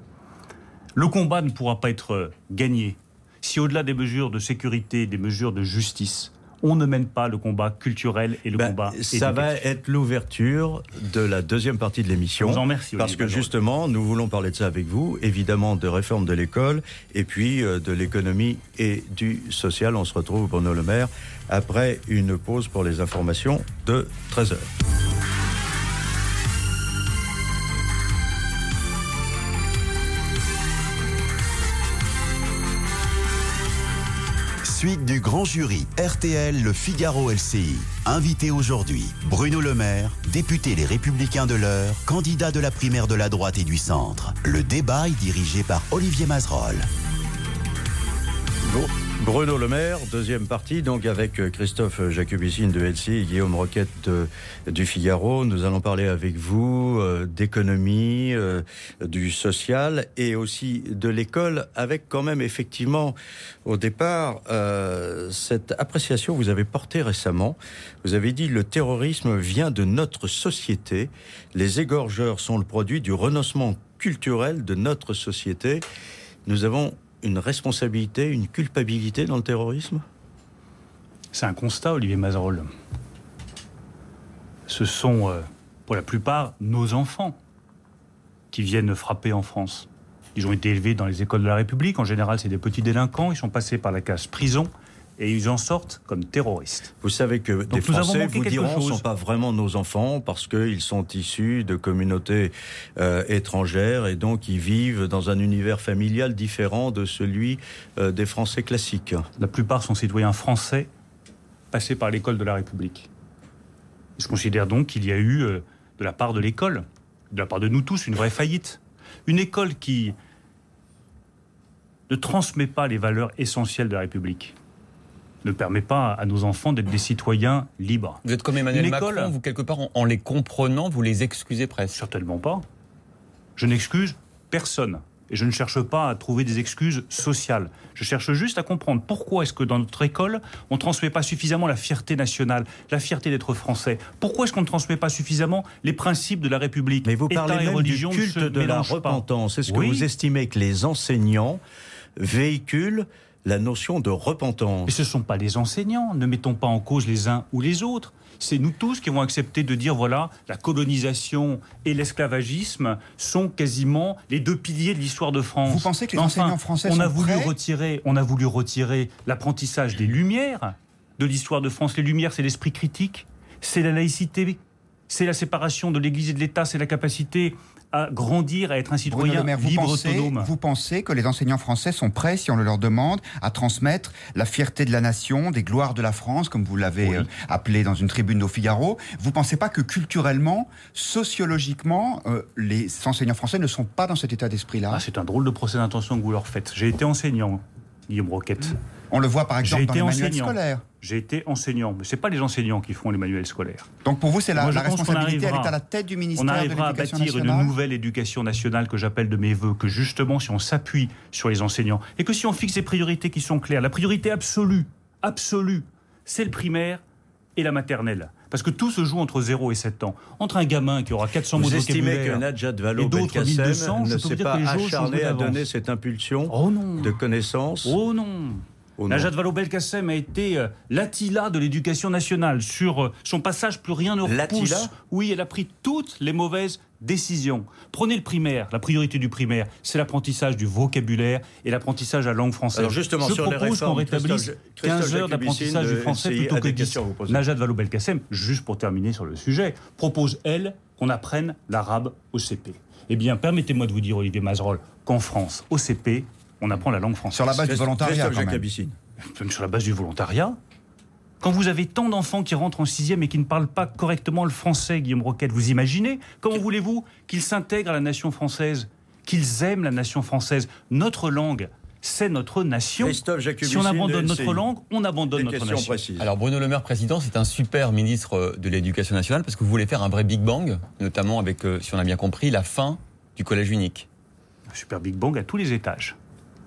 Le combat ne pourra pas être gagné si, au-delà des mesures de sécurité, des mesures de justice, on ne mène pas le combat culturel et le Ben, combat ça va éducatif. être l'ouverture de la deuxième partie de l'émission. Je vous en remercie, Parce Olivier que Mazerolle. justement, nous voulons parler de ça avec vous, évidemment de réforme de l'école et puis euh, de l'économie et du social. On se retrouve, Bruno Le Maire, après une pause pour les informations de treize heures. Suite du grand jury R T L Le Figaro L C I. Invité aujourd'hui, Bruno Le Maire, député Les Républicains de l'Eure, candidat de la primaire de la droite et du centre. Le débat est dirigé par Olivier Mazerolle. Bon, Bruno Le Maire, deuxième partie, donc avec Christophe Jacobissine de L C I et Guillaume Roquette de, du Figaro. Nous allons parler avec vous euh, d'économie, euh, du social et aussi de l'école, avec quand même effectivement au départ euh, cette appréciation que vous avez portée récemment. Vous avez dit le terrorisme vient de notre société. Les égorgeurs sont le produit du renoncement culturel de notre société. Nous avons une responsabilité, une culpabilité dans le terrorisme ? C'est un constat, Olivier Mazerolle. Ce sont, euh, pour la plupart, nos enfants qui viennent frapper en France. Ils ont été élevés dans les écoles de la République. En général, c'est des petits délinquants. Ils sont passés par la case prison et ils en sortent comme terroristes. Vous savez que des nous avons Français manqué vous quelque diront ne chose. sont pas vraiment nos enfants parce qu'ils sont issus de communautés euh, étrangères et donc ils vivent dans un univers familial différent de celui euh, des Français classiques. La plupart sont citoyens français passés par l'école de la République. Je considère donc qu'il y a eu, euh, de la part de l'école, de la part de nous tous, une vraie faillite. Une école qui ne transmet pas les valeurs essentielles de la République, ne permet pas à nos enfants d'être des citoyens libres. Vous êtes comme Emmanuel L'école, Macron, vous, quelque part, en, en les comprenant, vous les excusez presque. Certainement pas. Je n'excuse personne. Et je ne cherche pas à trouver des excuses sociales. Je cherche juste à comprendre pourquoi est-ce que dans notre école, on ne transmet pas suffisamment la fierté nationale, la fierté d'être français. Pourquoi est-ce qu'on ne transmet pas suffisamment les principes de la République? Mais vous État parlez et même religion du culte ne se de la mélangent pas. repentance. Est-ce que Oui. vous estimez que les enseignants véhiculent la notion de repentance? Mais ce ne sont pas les enseignants. Ne mettons pas en cause les uns ou les autres. C'est nous tous qui avons accepté de dire, voilà, la colonisation et l'esclavagisme sont quasiment les deux piliers de l'histoire de France. Vous pensez que les Mais enseignants enfin, français on sont a voulu prêts retirer, On a voulu retirer l'apprentissage des Lumières de l'histoire de France. Les Lumières, c'est l'esprit critique, c'est la laïcité, c'est la séparation de l'Église et de l'État, c'est la capacité à grandir, à être un Bruno citoyen Le Maire, vous libre, pensez, autonome. vous pensez que les enseignants français sont prêts, si on le leur demande, à transmettre la fierté de la nation, des gloires de la France, comme vous l'avez Oui. euh, appelé dans une tribune au Figaro? Vous ne pensez pas que culturellement, sociologiquement, euh, les enseignants français ne sont pas dans cet état d'esprit-là? Ah, c'est un drôle de procès d'intention que vous leur faites. J'ai été enseignant, Guillaume Roquette. On le voit par exemple J'ai dans été les manuels enseignant. scolaires. J'ai été enseignant, mais ce n'est pas les enseignants qui font les manuels scolaires. Donc pour vous, c'est la, Moi, je la pense qu'on responsabilité, elle arrivera- est à la tête du ministère On de arrivera à l'Éducation bâtir nationale. une nouvelle éducation nationale que j'appelle de mes voeux, que justement, si on s'appuie sur les enseignants, et que si on fixe des priorités qui sont claires, la priorité absolue, absolue, c'est le primaire et la maternelle. Parce que tout se joue entre zéro et sept ans. Entre un gamin qui aura quatre cents mots Vous de estimez que vocabulaire Najat et d'autres Vallaud-Belkacem mille deux cents, ne je peux s'est vous dire pas que les choses sont acharné jouées à d'avance. donner cette impulsion Oh non. de connaissance? Oh non. Oh non. Najat Vallaud-Belkacem a été euh, l'Attila de l'éducation nationale. Sur euh, son passage, plus rien ne repousse. L'Attila ? Oui, elle a pris toutes les mauvaises décisions. Prenez le primaire. La priorité du primaire, c'est l'apprentissage du vocabulaire et l'apprentissage de la langue française. Alors justement, Je sur les propose qu'on réformes, rétablisse Christophe- Christophe quinze heures Jacobicine d'apprentissage de du français L C I plutôt a que des dix. questions à vous poser. Najat Vallaud-Belkacem, juste pour terminer sur le sujet, propose, elle, qu'on apprenne l'arabe au C P. Eh bien, permettez-moi de vous dire, Olivier Mazerolle, qu'en France, au C P, on apprend la langue française. Sur la base du volontariat, Christophe quand même. Jacobicine. Même sur la base du volontariat. Quand vous avez tant d'enfants qui rentrent en sixième et qui ne parlent pas correctement le français, Guillaume Roquette, vous imaginez? Comment voulez-vous qu'ils s'intègrent à la nation française, qu'ils aiment la nation française? Notre langue, c'est notre nation. Christophe Si Jacobicine on abandonne de notre L C I. langue, on abandonne Des notre questions nation. précises. Alors Bruno Le Maire, président, c'est un super ministre de l'Éducation nationale parce que vous voulez faire un vrai Big Bang, notamment avec, euh, si on a bien compris, la fin du collège unique. Un super Big Bang à tous les étages.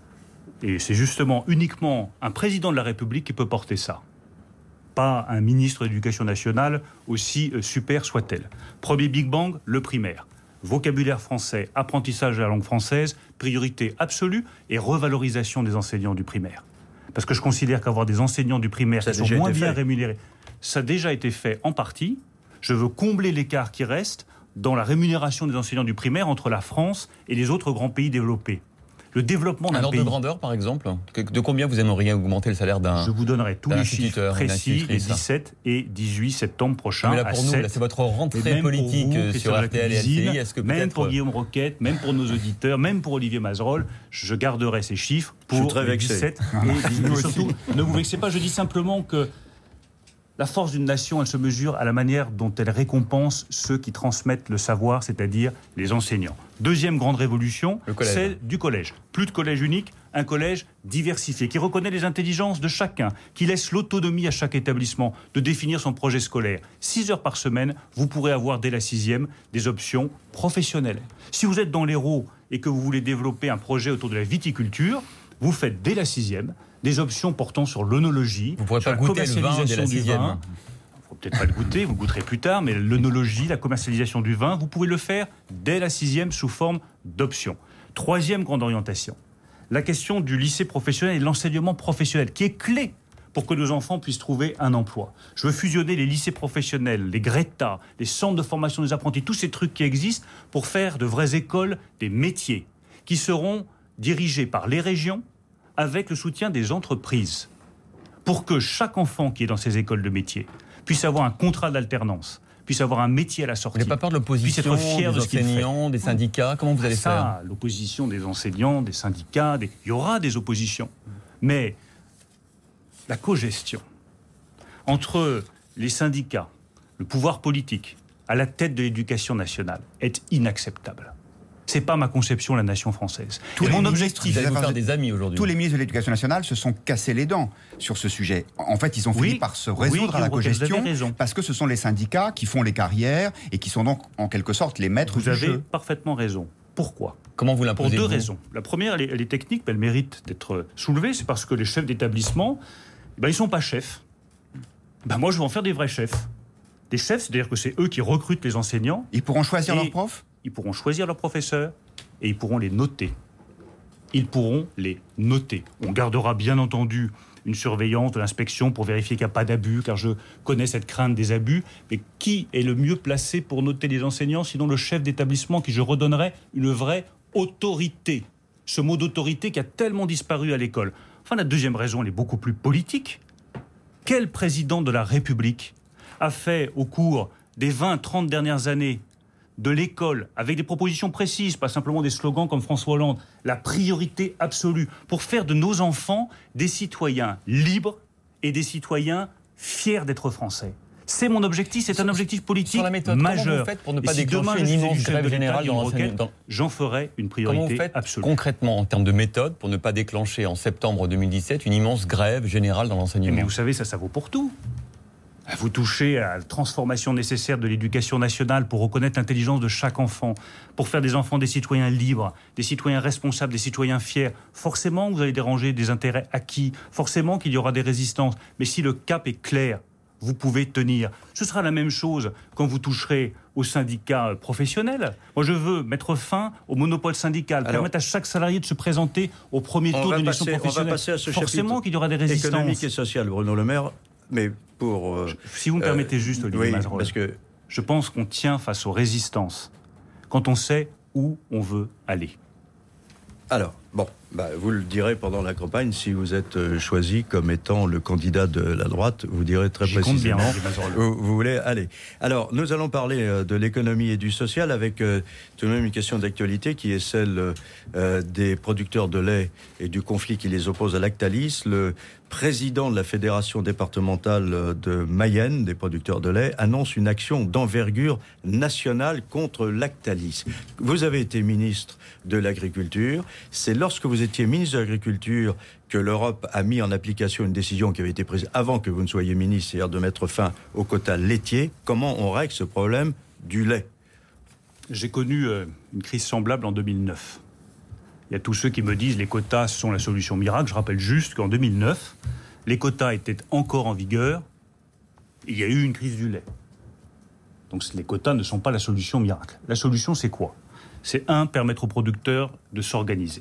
Et c'est justement uniquement un président de la République qui peut porter ça. Pas un ministre de l'Éducation nationale, aussi euh, super soit-elle. Premier Big Bang, le primaire. Vocabulaire français, apprentissage de la langue française, priorité absolue et revalorisation des enseignants du primaire. Parce que je considère qu'avoir des enseignants du primaire Ça a qui sont déjà moins été bien fait. rémunérés, ça a déjà été fait en partie. Je veux combler l'écart qui reste dans la rémunération des enseignants du primaire entre la France et les autres grands pays développés. Le développement Un d'un ordre pays... de grandeur, par exemple, que- de combien vous aimeriez augmenter le salaire d'un... Je vous donnerai tous d'un les chiffres instituteur, d'une précis les institutrice. dix-sept et dix-huit septembre prochains Mais là, à pour nous, sept. là, c'est votre Et rentrée même pour politique vous, euh, Christophe sur R T L et L C I. Jacobicine, Est-ce que même peut-être... pour Guillaume Roquette, même pour nos auditeurs, même pour Olivier Mazerolle, je garderai ces chiffres Je suis pour très les vexé. dix-sept et dix-huit. Nous aussi. Surtout, ne vous vexez pas, je dis simplement que la force d'une nation, elle se mesure à la manière dont elle récompense ceux qui transmettent le savoir, c'est-à-dire les enseignants. Deuxième grande révolution, Le collège. celle du collège. Plus de collège unique, un collège diversifié, qui reconnaît les intelligences de chacun, qui laisse l'autonomie à chaque établissement de définir son projet scolaire. Six heures par semaine, vous pourrez avoir dès la sixième des options professionnelles. Si vous êtes dans l'Hérault et que vous voulez développer un projet autour de la viticulture, vous faites dès la sixième des options portant sur l'œnologie, Vous pourrez sur pas la goûter le vin dès la commercialisation du sixième. vin. Il ne faut peut-être pas le goûter, vous goûterez plus tard, mais l'œnologie, la commercialisation du vin, vous pouvez le faire dès la sixième sous forme d'options. Troisième grande orientation, la question du lycée professionnel et de l'enseignement professionnel, qui est clé pour que nos enfants puissent trouver un emploi. Je veux fusionner les lycées professionnels, les Greta, les centres de formation des apprentis, tous ces trucs qui existent pour faire de vraies écoles des métiers, qui seront dirigés par les régions avec le soutien des entreprises, pour que chaque enfant qui est dans ces écoles de métiers puisse avoir un contrat d'alternance, puisse avoir un métier à la Vous sortie. n'avez pas peur de puisse l'opposition, être fier des de ce qu'il fait. enseignants, des syndicats? Comment vous allez faire? Ça, l'opposition des enseignants, des syndicats, des... il y aura des oppositions. Mais la cogestion entre les syndicats, le pouvoir politique, à la tête de l'éducation nationale, est inacceptable. C'est pas ma conception de la nation française. Tous Et les mon ministres, objectif, Vous allez vous faire des amis aujourd'hui. Tous les ministres de l'Éducation nationale se sont cassés les dents sur ce sujet. En fait, ils ont Oui, fini par se oui, résoudre à la Guillaume Roquette, vous avez cogestion raison. parce que ce sont les syndicats qui font les carrières et qui sont donc en quelque sorte les maîtres vous du avez jeu. parfaitement raison. Pourquoi ? Comment vous Pour l'imposez deux vous raisons. La première, elle est, elle est technique, mais elle mérite d'être soulevée. C'est parce que les chefs d'établissement, eh ben, ils ne sont pas chefs. Ben, moi, je veux en faire des vrais chefs. Des chefs, c'est-à-dire que c'est eux qui recrutent les enseignants. Ils pourront choisir Et leurs profs ? Ils pourront choisir leurs professeurs et ils pourront les noter. Ils pourront les noter. On gardera bien entendu une surveillance de l'inspection pour vérifier qu'il n'y a pas d'abus, car je connais cette crainte des abus. Mais qui est le mieux placé pour noter les enseignants, sinon le chef d'établissement, qui je redonnerai une vraie autorité. Ce mot d'autorité qui a tellement disparu à l'école. Enfin, la deuxième raison, elle est beaucoup plus politique. Quel président de la République a fait au cours des vingt trente dernières années de l'école, avec des propositions précises, pas simplement des slogans comme François Hollande, la priorité absolue pour faire de nos enfants des citoyens libres et des citoyens fiers d'être français. C'est mon objectif, c'est un objectif politique Sur la méthode, majeur. comment vous faites pour ne pas Et si déclencher demain, une je suis immense du chef grève de l'État, générale dans Guillaume l'enseignement Roquette, j'en ferai une Comment vous priorité faites absolue. concrètement en termes de méthode pour ne pas déclencher en septembre deux mille dix-sept une immense grève générale dans l'enseignement ? Mais vous savez, ça, ça vaut pour tout. Vous touchez à la transformation nécessaire de l'éducation nationale pour reconnaître l'intelligence de chaque enfant, pour faire des enfants des citoyens libres, des citoyens responsables, des citoyens fiers. Forcément, vous allez déranger des intérêts acquis, forcément qu'il y aura des résistances. Mais si le cap est clair, vous pouvez tenir. Ce sera la même chose quand vous toucherez aux syndicats professionnels. Moi, je veux mettre fin au monopole syndical, Alors, permettre à chaque salarié de se présenter au premier On tour va d'une élection passer- on va professionnelle. passer à ce Forcément chapitre qu'il y aura des résistances. économique et social, Bruno Le Maire, mais pour... euh, Si vous me euh, permettez juste, Olivier oui, Mazerolle. parce que Je pense qu'on tient face aux résistances quand on sait où on veut aller. Alors, bon, bah, vous le direz pendant la campagne, si vous êtes euh, choisi comme étant le candidat de la droite, vous direz très J'y compte précisément bien, Olivier Mazerolle. où vous voulez aller. Alors, nous allons parler euh, de l'économie et du social avec euh, tout de même une question d'actualité qui est celle euh, des producteurs de lait et du conflit qui les oppose à Lactalis. Le président de la fédération départementale de Mayenne, des producteurs de lait, annonce une action d'envergure nationale contre Lactalis. Vous avez été ministre de l'Agriculture. C'est lorsque vous étiez ministre de l'Agriculture que l'Europe a mis en application une décision qui avait été prise avant que vous ne soyez ministre, c'est-à-dire de mettre fin au quota laitier. Comment on règle ce problème du lait ? J'ai connu euh, une crise semblable en deux mille neuf. Il y a tous ceux qui me disent que les quotas sont la solution miracle. Je rappelle juste qu'en deux mille neuf, les quotas étaient encore en vigueur. Et il y a eu une crise du lait. Donc les quotas ne sont pas la solution miracle. La solution, c'est quoi ? C'est un, permettre aux producteurs de s'organiser.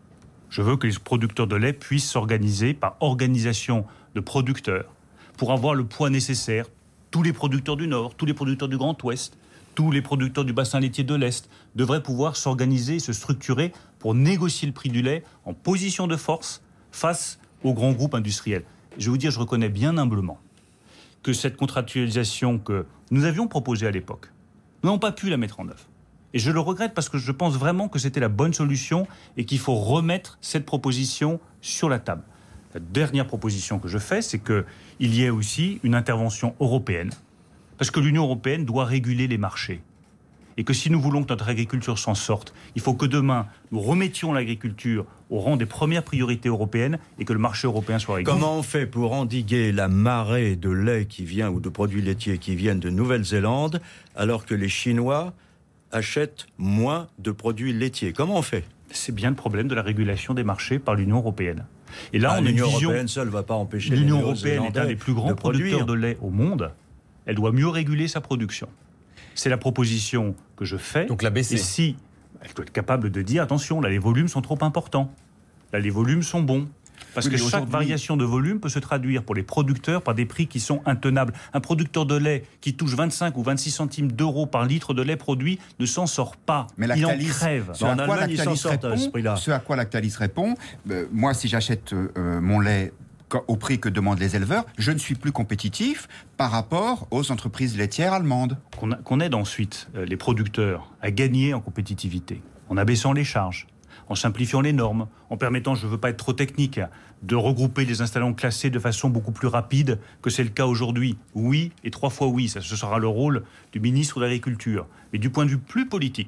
Je veux que les producteurs de lait puissent s'organiser par organisation de producteurs pour avoir le poids nécessaire. Tous les producteurs du Nord, tous les producteurs du Grand Ouest, tous les producteurs du bassin laitier de l'Est devraient pouvoir s'organiser, se structurer pour négocier le prix du lait en position de force face aux grands groupes industriels. Je vais vous dire, je reconnais bien humblement que cette contractualisation que nous avions proposée à l'époque, nous n'avons pas pu la mettre en œuvre. Et je le regrette parce que je pense vraiment que c'était la bonne solution et qu'il faut remettre cette proposition sur la table. La dernière proposition que je fais, c'est qu'il y ait aussi une intervention européenne. Parce que l'Union européenne doit réguler les marchés. Et que si nous voulons que notre agriculture s'en sorte, il faut que demain, nous remettions l'agriculture au rang des premières priorités européennes et que le marché européen soit régulé. Comment on fait pour endiguer la marée de lait qui vient ou de produits laitiers qui viennent de Nouvelle-Zélande alors que les Chinois achètent moins de produits laitiers ? Comment on fait ? C'est bien le problème de la régulation des marchés par l'Union européenne. Et là, ah, on a une l'Union vision... européenne seule ne va pas empêcher L'Union les européenne est un Néo-Zélandais des plus grands de producteurs produire. de lait au monde. Elle doit mieux réguler sa production. C'est la proposition que je fais. Donc la baisser. Et si elle doit être capable de dire, attention, là les volumes sont trop importants. Là les volumes sont bons. Parce Oui, que mais chaque aujourd'hui- variation de volume peut se traduire pour les producteurs par des prix qui sont intenables. Un producteur de lait qui touche vingt-cinq ou vingt-six centimes d'euros par litre de lait produit ne s'en sort pas. Mais Il en Lactalis, crève. ce En à quoi Allemagne, ils s'en Lactalis sortent à ce répond, prix-là. ce à quoi Lactalis répond, euh, moi si j'achète euh, mon lait co- au prix que demandent les éleveurs, je ne suis plus compétitif par rapport aux entreprises laitières allemandes. Qu'on a- qu'on aide ensuite euh, les producteurs à gagner en compétitivité, en abaissant les charges, en simplifiant les normes, en permettant, je ne veux pas être trop technique, de regrouper les installants classés de façon beaucoup plus rapide que c'est le cas aujourd'hui. Oui et trois fois oui, ça ce sera le rôle du ministre de l'Agriculture. Mais du point de vue plus politique,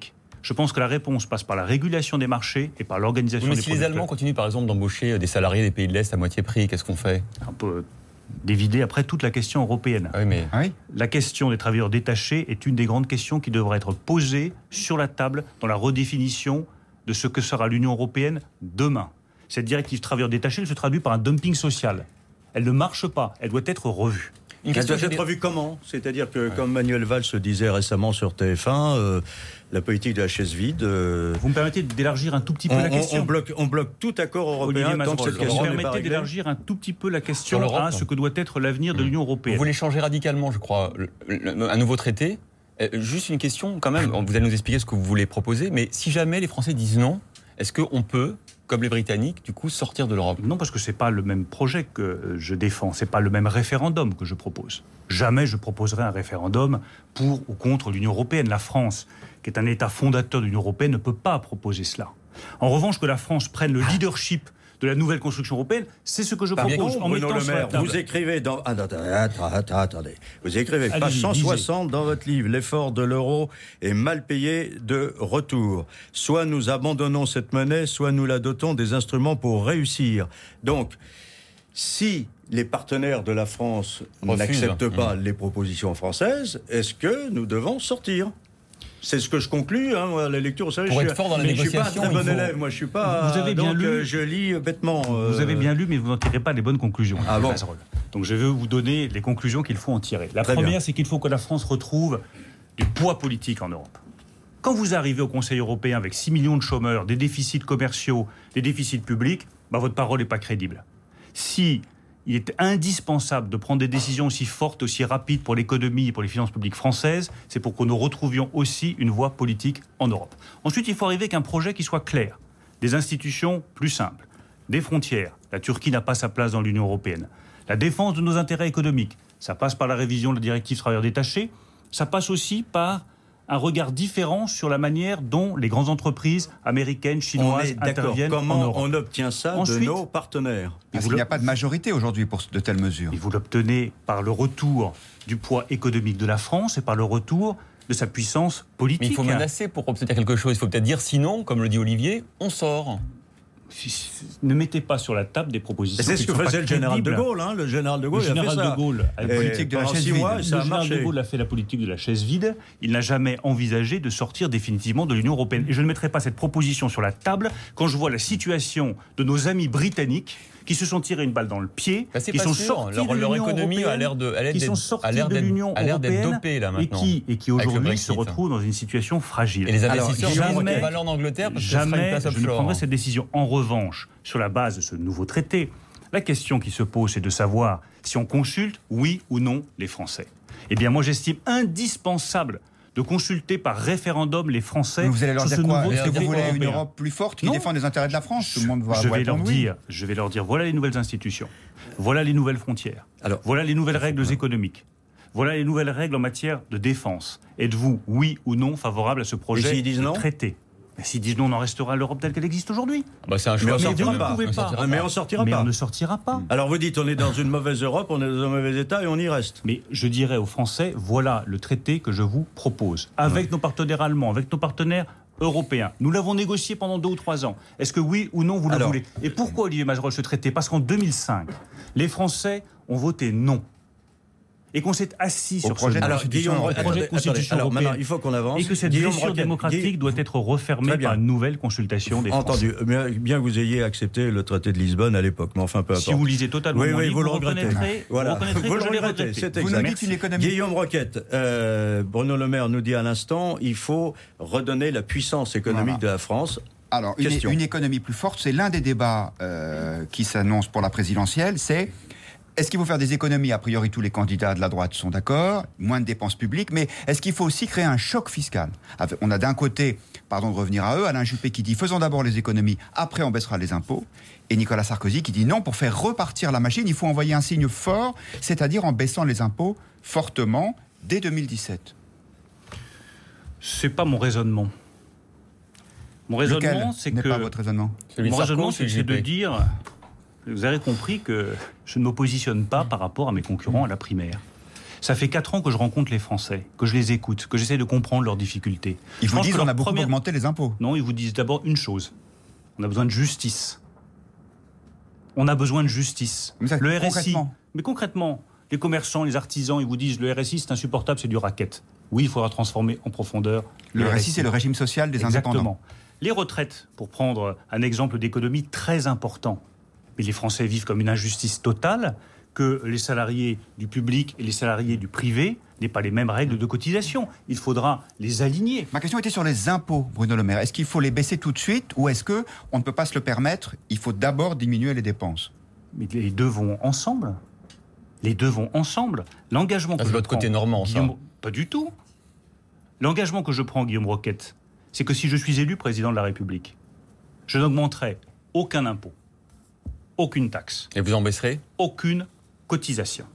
Je pense que la réponse passe par la régulation des marchés et par l'organisation oui, mais des si producteurs. les Allemands continuent par exemple d'embaucher des salariés des pays de l'Est à moitié prix, qu'est-ce qu'on fait? Un peu d'évider après toute la question européenne. Ah oui, mais... Ah oui. La question des travailleurs détachés est une des grandes questions qui devrait être posée sur la table dans la redéfinition de ce que sera l'Union européenne demain. Cette directive travailleurs détachés elle se traduit par un dumping social. Elle ne marche pas, elle doit être revue. Une question doit être revue comment? C'est-à-dire que, ouais. comme Manuel Valls le disait récemment sur T F un, euh, la politique de la chaise vide... Euh, Vous me permettez d'élargir un tout petit peu on, la question? On bloque, on bloque tout accord européen tant que cette question n'est pas réglée. Vous me permettez d'élargir un tout petit peu la question à ce que doit être l'avenir de mmh. l'Union européenne. Vous voulez changer radicalement, je crois, le, le, un nouveau traité. euh, Juste une question quand même, vous allez nous expliquer ce que vous voulez proposer, mais si jamais les Français disent non, est-ce qu'on peut, comme les Britanniques, du coup, sortir de l'Europe? Non, parce que ce n'est pas le même projet que je défends, ce n'est pas le même référendum que je propose. Jamais je proposerai un référendum pour ou contre l'Union européenne. La France, qui est un État fondateur de l'Union européenne, ne peut pas proposer cela. En revanche, que la France prenne le leadership de la nouvelle construction européenne, c'est ce que je Par propose contre, en Bruno mettant Le sur la Maire, table. vous écrivez dans... Ah, attendez, attendez, attendez. Vous écrivez Allez-y, page cent soixante lisez. dans votre livre, l'effort de l'euro est mal payé de retour. Soit nous abandonnons cette monnaie, soit nous la dotons des instruments pour réussir. Donc, si les partenaires de la France Refuse. n'acceptent pas mmh. les propositions françaises, est-ce que nous devons sortir ? C'est ce que je conclus, hein, moi, la lecture. Vous savez, Pour je être suis, fort dans la mais je suis pas un négociation, très bon il faut- élève. Moi, je suis pas. Vous avez bien donc, lu. euh, je lis bêtement. euh, Vous avez bien lu, mais vous n'en tirez pas les bonnes conclusions. Ah bon. Donc je vais vous donner les conclusions qu'il faut en tirer. La Très première, bien. c'est qu'il faut que la France retrouve du poids politique en Europe. Quand vous arrivez au Conseil européen avec six millions de chômeurs, des déficits commerciaux, des déficits publics, bah, votre parole n'est pas crédible. Si il est indispensable de prendre des décisions aussi fortes, aussi rapides pour l'économie et pour les finances publiques françaises, c'est pour que nous retrouvions aussi une voie politique en Europe. Ensuite, il faut arriver avec un projet qui soit clair. Des institutions plus simples, des frontières. La Turquie n'a pas sa place dans l'Union européenne. La défense de nos intérêts économiques, ça passe par la révision de la directive travailleurs détachés. Ça passe aussi par un regard différent sur la manière dont les grandes entreprises américaines, On chinoises est d'accord. interviennent en Comment Europe. on obtient ça Ensuite, de nos partenaires? Parce qu'il n'y a pas de majorité aujourd'hui pour de telles mesures. Et vous l'obtenez par le retour du poids économique de la France et par le retour de sa puissance politique. Mais il faut menacer pour obtenir quelque chose. Il faut peut-être dire sinon, comme le dit Olivier, on sort. Ne mettez pas sur la table des propositions. C'est ce qui que ne sont pas faisait le général de crédibles. Gaulle. Hein. Le général de Gaulle Le il a général fait ça. de Gaulle a Et la politique de la pendant chaise six vide. mois, ça Le a général marché. de Gaulle a fait la politique de la chaise vide. Il n'a jamais envisagé de sortir définitivement de l'Union européenne. Et je ne mettrai pas cette proposition sur la table quand je vois la situation de nos amis britanniques qui se sont tirés une balle dans le pied, Bah, c'est qui pas sont sûr. sortis Leur, de leur l'Union économie européenne, a l'air de, a l'air qui sont d'être- sortis a l'air de d'être- l'Union a l'air d'être européenne dopée là et maintenant. qui, et qui avec le aujourd'hui se Brexit. retrouvent dans une situation fragile. Et les Alors, investisseurs Guillaume vont jamais- aller en Angleterre parce que ce sera une Jamais place je ne offshore. prendrai cette décision. En revanche, sur la base de ce nouveau traité, la question qui se pose, c'est de savoir si on consulte, oui ou non, les Français. Eh bien, moi, j'estime indispensable de consulter par référendum les Français. Mais vous allez leur sur dire ce quoi? nouveau Est-ce que traité vous voulez une européen. Europe plus forte qui Non. défend les intérêts de la France? Tout le monde va je vais leur répondre oui. dire, je vais leur dire, voilà les nouvelles institutions, voilà les nouvelles frontières, Alors, voilà les nouvelles règles économiques, voilà les nouvelles règles en matière de défense. Êtes-vous, oui ou non, favorable à ce projet s'ils disent de non traité? Mais s'ils disent non, on en restera à l'Europe telle qu'elle existe aujourd'hui. Ah bah, c'est un mais choix. on mais sortira vous ne pas. pouvez On pas. sortira Mais on sortira Mais pas. on ne sortira pas. Alors vous dites, on est dans une mauvaise Europe, on est dans un mauvais État et on y reste. Mais je dirais aux Français, voilà le traité que je vous propose, avec nos partenaires allemands, avec nos partenaires européens. Nous l'avons négocié pendant deux ou trois ans. Est-ce que oui ou non vous le Alors, voulez? Et pourquoi, Olivier Mazerolle, ce traité? Parce qu'en deux mille cinq, les Français ont voté non. Et qu'on s'est assis Au sur projet ce de non. Alors, Constitution Guillaume, européenne. projet de attendez, attendez. constitution Alors maintenant, européenne. il faut qu'on avance. Et que cette Guillaume blessure Roquette, démocratique Guy- doit être refermée Très bien. par une nouvelle consultation des Français. Entendu. Bien, bien que vous ayez accepté le traité de Lisbonne à l'époque, mais enfin peu importe. Si vous lisez totalement Oui, mon oui, livre, vous le regrettez. reconnaîtrez, Voilà. vous reconnaîtrez Vous que le je l'ai regrettez, regretté. c'est Vous exact. nous dites une économie. Guillaume Roquette, euh, Bruno Le Maire nous dit à l'instant, il faut redonner la puissance économique Voilà. de la France. Alors, une, Question. une économie plus forte, c'est l'un des débats euh, qui s'annonce pour la présidentielle, c'est est-ce qu'il faut faire des économies? A priori, tous les candidats de la droite sont d'accord, moins de dépenses publiques, mais est-ce qu'il faut aussi créer un choc fiscal? On a d'un côté, pardon de revenir à eux, Alain Juppé qui dit faisons d'abord les économies, après on baissera les impôts, et Nicolas Sarkozy qui dit non, pour faire repartir la machine, il faut envoyer un signe fort, c'est-à-dire en baissant les impôts fortement dès deux mille dix-sept. C'est pas mon raisonnement. Mon raisonnement, Lequel c'est n'est que pas votre raisonnement? Celui de mon Sarko, raisonnement, celui c'est de de Juppé. dire, vous avez compris que je ne me positionne pas par rapport à mes concurrents à la primaire. Ça fait quatre ans que je rencontre les Français, que je les écoute, que j'essaie de comprendre leurs difficultés. Ils Je vous pense disent que qu'on leur a beaucoup première- augmenté les impôts. Non, ils vous disent d'abord une chose. On a besoin de justice. On a besoin de justice. Mais ça, le R S I, concrètement. mais concrètement, les commerçants, les artisans, ils vous disent le R S I c'est insupportable, c'est du racket. Oui, il faudra transformer en profondeur Le R S I, c'est le régime social des Exactement. indépendants. Les retraites, pour prendre un exemple d'économie très important, mais les Français vivent comme une injustice totale que les salariés du public et les salariés du privé n'aient pas les mêmes règles de cotisation. Il faudra les aligner. Ma question était sur les impôts, Bruno Le Maire. Est-ce qu'il faut les baisser tout de suite ou est-ce qu'on ne peut pas se le permettre? Il faut d'abord diminuer les dépenses. Mais les deux vont ensemble. Les deux vont ensemble. L'engagement Ah, que c'est je votre prends, côté normand, ça. Guillaume- Pas du tout. L'engagement que je prends, Guillaume Roquette, c'est que si je suis élu président de la République, je n'augmenterai aucun impôt, aucune taxe, Et vous en baisserez? aucune cotisation.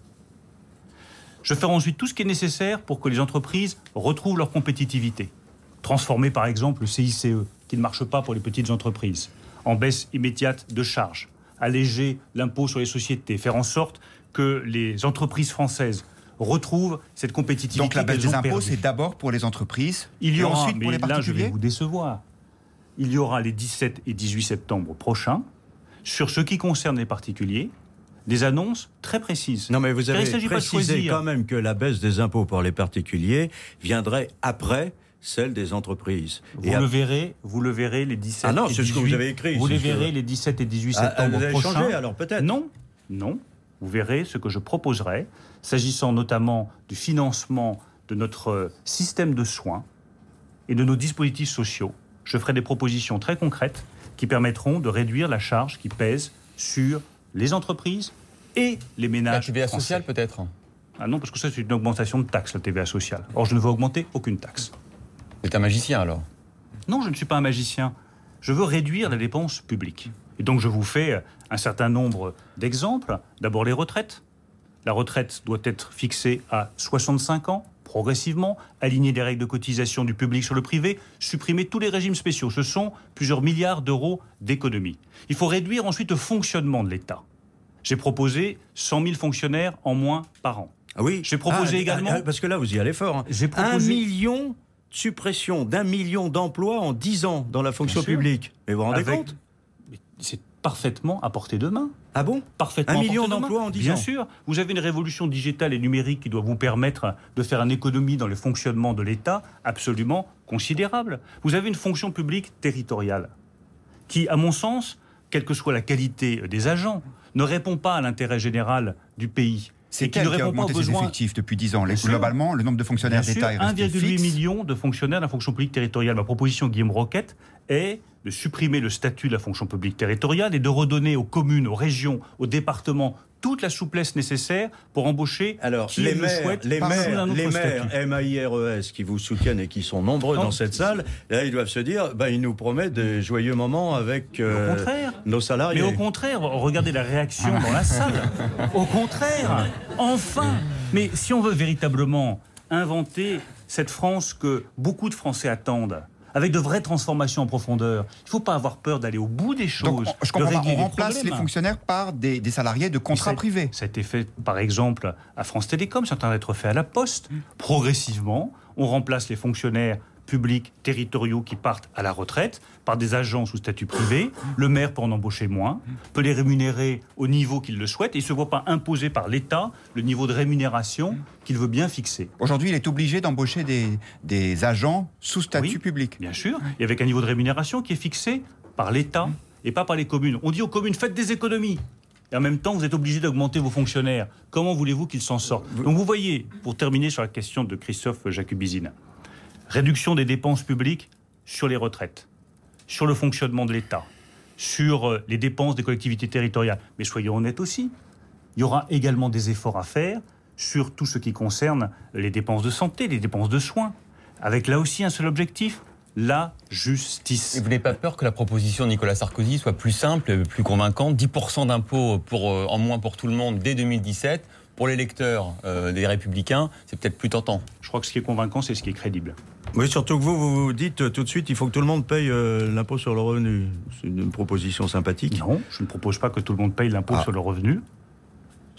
Je ferai ensuite tout ce qui est nécessaire pour que les entreprises retrouvent leur compétitivité. Transformer par exemple le C I C E, qui ne marche pas pour les petites entreprises, en baisse immédiate de charges, alléger l'impôt sur les sociétés, faire en sorte que les entreprises françaises retrouvent cette compétitivité. Donc la baisse qu'elles des ont impôts, perdue. c'est d'abord pour les entreprises Il y et aura, ensuite pour mais les là je vais particuliers. vous décevoir, il y aura les dix-sept et dix-huit septembre prochains, sur ce qui concerne les particuliers, des annonces très précises. Non, mais vous Car il avez s'agit pas de précisé choisir. quand même que la baisse des impôts pour les particuliers viendrait après celle des entreprises. Vous Et le à- verrez, vous le verrez les dix-sept Ah non, et c'est ce que vous dix-huit avez écrit, Vous c'est les ce- verrez les dix-sept et dix-huit Ah, septembre vous avez prochains. changé, alors, peut-être. Non, non. Vous verrez ce que je proposerai, s'agissant notamment du financement de notre système de soins et de nos dispositifs sociaux. Je ferai des propositions très concrètes qui permettront de réduire la charge qui pèse sur les entreprises et les ménages. La T V A français. sociale peut-être? Ah non, parce que ça c'est une augmentation de taxes, la T V A sociale. Or, je ne veux augmenter aucune taxe. Vous êtes un magicien alors? Non, je ne suis pas un magicien. Je veux réduire la dépense publique. Et donc je vous fais un certain nombre d'exemples. D'abord les retraites. La retraite doit être fixée à soixante-cinq ans, progressivement, aligner des règles de cotisation du public sur le privé, supprimer tous les régimes spéciaux. Ce sont plusieurs milliards d'euros d'économies. Il faut réduire ensuite le fonctionnement de l'État. J'ai proposé cent mille fonctionnaires en moins par an. Ah oui. J'ai proposé Ah, également- ah, parce que là, vous y allez fort. hein. J'ai Un proposé- million de suppression d'un million d'emplois en dix ans dans la fonction Bien sûr. publique. Mais vous vous rendez Avec- compte? Mais c'est parfaitement à portée de main. Ah bon? Parfaitement Un à million portée de main. d'emplois en dix Bien ans. sûr. Vous avez une révolution digitale et numérique qui doit vous permettre de faire une économie dans le fonctionnement de l'État absolument considérable. Vous avez une fonction publique territoriale qui, à mon sens, quelle que soit la qualité des agents, ne répond pas à l'intérêt général du pays. C'est et qui elle ne qui a répond pas aux augmenté ses besoins. effectifs depuis dix ans. Bien Les- sûr. Globalement, le nombre de fonctionnaires Bien sûr, d'État est un resté virgule huit fixe. million de fonctionnaires de la fonction publique territoriale. Ma proposition, Guillaume Roquette, est de supprimer le statut de la fonction publique territoriale et de redonner aux communes, aux régions, aux départements toute la souplesse nécessaire pour embaucher Alors, qui les le maires, souhaite les sous un maires, autre les maires statut. M A I R E S qui vous soutiennent et qui sont nombreux Non, dans cette salle, là, ils doivent se dire, ben, ils nous promettent des joyeux moments avec euh, Au contraire. nos salariés. Mais au contraire, regardez la réaction dans la salle. Au contraire, enfin. Mais si on veut véritablement inventer cette France que beaucoup de Français attendent, avec de vraies transformations en profondeur, il ne faut pas avoir peur d'aller au bout des choses. Donc, on- je de comprends pas, régler on les remplace les problèmes. fonctionnaires par des, des salariés de contrats Ça- privés. Ça a été fait, par exemple, à France Télécom, c'est en train d'être fait à la Poste. Progressivement, on remplace les fonctionnaires publics territoriaux qui partent à la retraite par des agents sous statut privé. Le maire peut en embaucher moins, peut les rémunérer au niveau qu'il le souhaite et il ne se voit pas imposer par l'État le niveau de rémunération qu'il veut bien fixer. Aujourd'hui, il est obligé d'embaucher des, des agents sous statut Oui. public. Bien sûr, et avec un niveau de rémunération qui est fixé par l'État et pas par les communes. On dit aux communes, faites des économies. Et en même temps, vous êtes obligés d'augmenter vos fonctionnaires. Comment voulez-vous qu'ils s'en sortent? Donc vous voyez, pour terminer sur la question de Christophe Jacubizine, réduction des dépenses publiques sur les retraites, sur le fonctionnement de l'État, sur euh, les dépenses des collectivités territoriales. Mais soyons honnêtes aussi, il y aura également des efforts à faire sur tout ce qui concerne les dépenses de santé, les dépenses de soins, avec là aussi un seul objectif, la justice. Et vous n'avez pas peur que la proposition de Nicolas Sarkozy soit plus simple et plus convaincante? dix pour cent d'impôts pour, euh, en moins pour tout le monde dès deux mille dix-sept. Pour les lecteurs euh, des Républicains, c'est peut-être plus tentant. Je crois que ce qui est convaincant, c'est ce qui est crédible. Oui, surtout que vous, vous vous dites euh, tout de suite, il faut que tout le monde paye euh, l'impôt sur le revenu. C'est une proposition sympathique. Non, je ne propose pas que tout le monde paye l'impôt Ah. sur le revenu.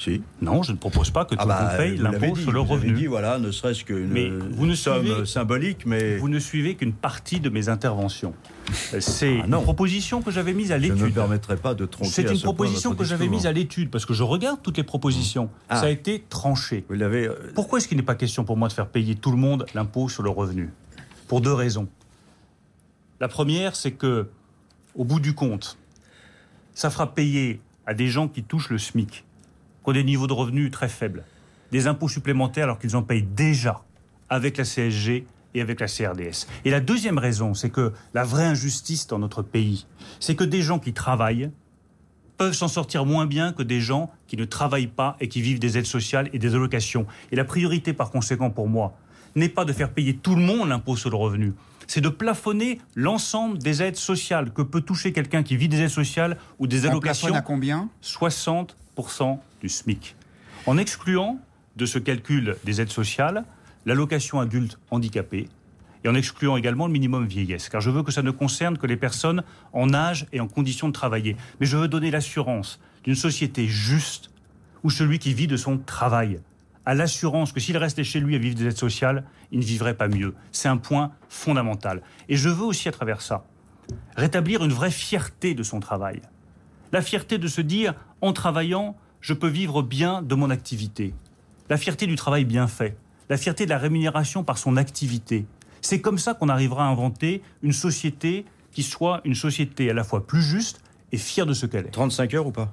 Si. Non, je ne propose pas que tout Ah le bah, monde paye vous l'avez l'impôt dit, sur le vous avez revenu. dit, voilà, ne serait-ce qu'une Mais vous ne somme suivez- symbolique, mais Vous ne suivez qu'une partie de mes interventions. C'est Ah non. une proposition que j'avais mise à je ne me l'étude. permettrai pas de tronquer C'est à une ce point proposition votre que j'avais discours. mise à l'étude, parce que je regarde toutes les propositions. Ah. Ça a été tranché. Vous l'avez... euh, Pourquoi est-ce qu'il n'est pas question pour moi de faire payer tout le monde l'impôt sur le revenu ? Pour deux raisons. La première, c'est que, au bout du compte, ça fera payer à des gens qui touchent le SMIC, qui ont des niveaux de revenus très faibles, des impôts supplémentaires alors qu'ils en payent déjà avec la C S G et avec la C R D S. Et la deuxième raison, c'est que la vraie injustice dans notre pays, c'est que des gens qui travaillent peuvent s'en sortir moins bien que des gens qui ne travaillent pas et qui vivent des aides sociales et des allocations. Et la priorité, par conséquent, pour moi, n'est pas de faire payer tout le monde l'impôt sur le revenu, c'est de plafonner l'ensemble des aides sociales que peut toucher quelqu'un qui vit des aides sociales ou des On allocations. plafonne à combien ? soixante pour cent du SMIC. En excluant de ce calcul des aides sociales l'allocation adulte handicapé et en excluant également le minimum vieillesse, car je veux que ça ne concerne que les personnes en âge et en condition de travailler. Mais je veux donner l'assurance d'une société juste où celui qui vit de son travail a l'assurance que s'il restait chez lui à vivre des aides sociales, il ne vivrait pas mieux. C'est un point fondamental. Et je veux aussi, à travers ça, rétablir une vraie fierté de son travail. La fierté de se dire, en travaillant, je peux vivre bien de mon activité. La fierté du travail bien fait. La fierté de la rémunération par son activité. C'est comme ça qu'on arrivera à inventer une société qui soit une société à la fois plus juste et fière de ce qu'elle est. trente-cinq heures ou pas ?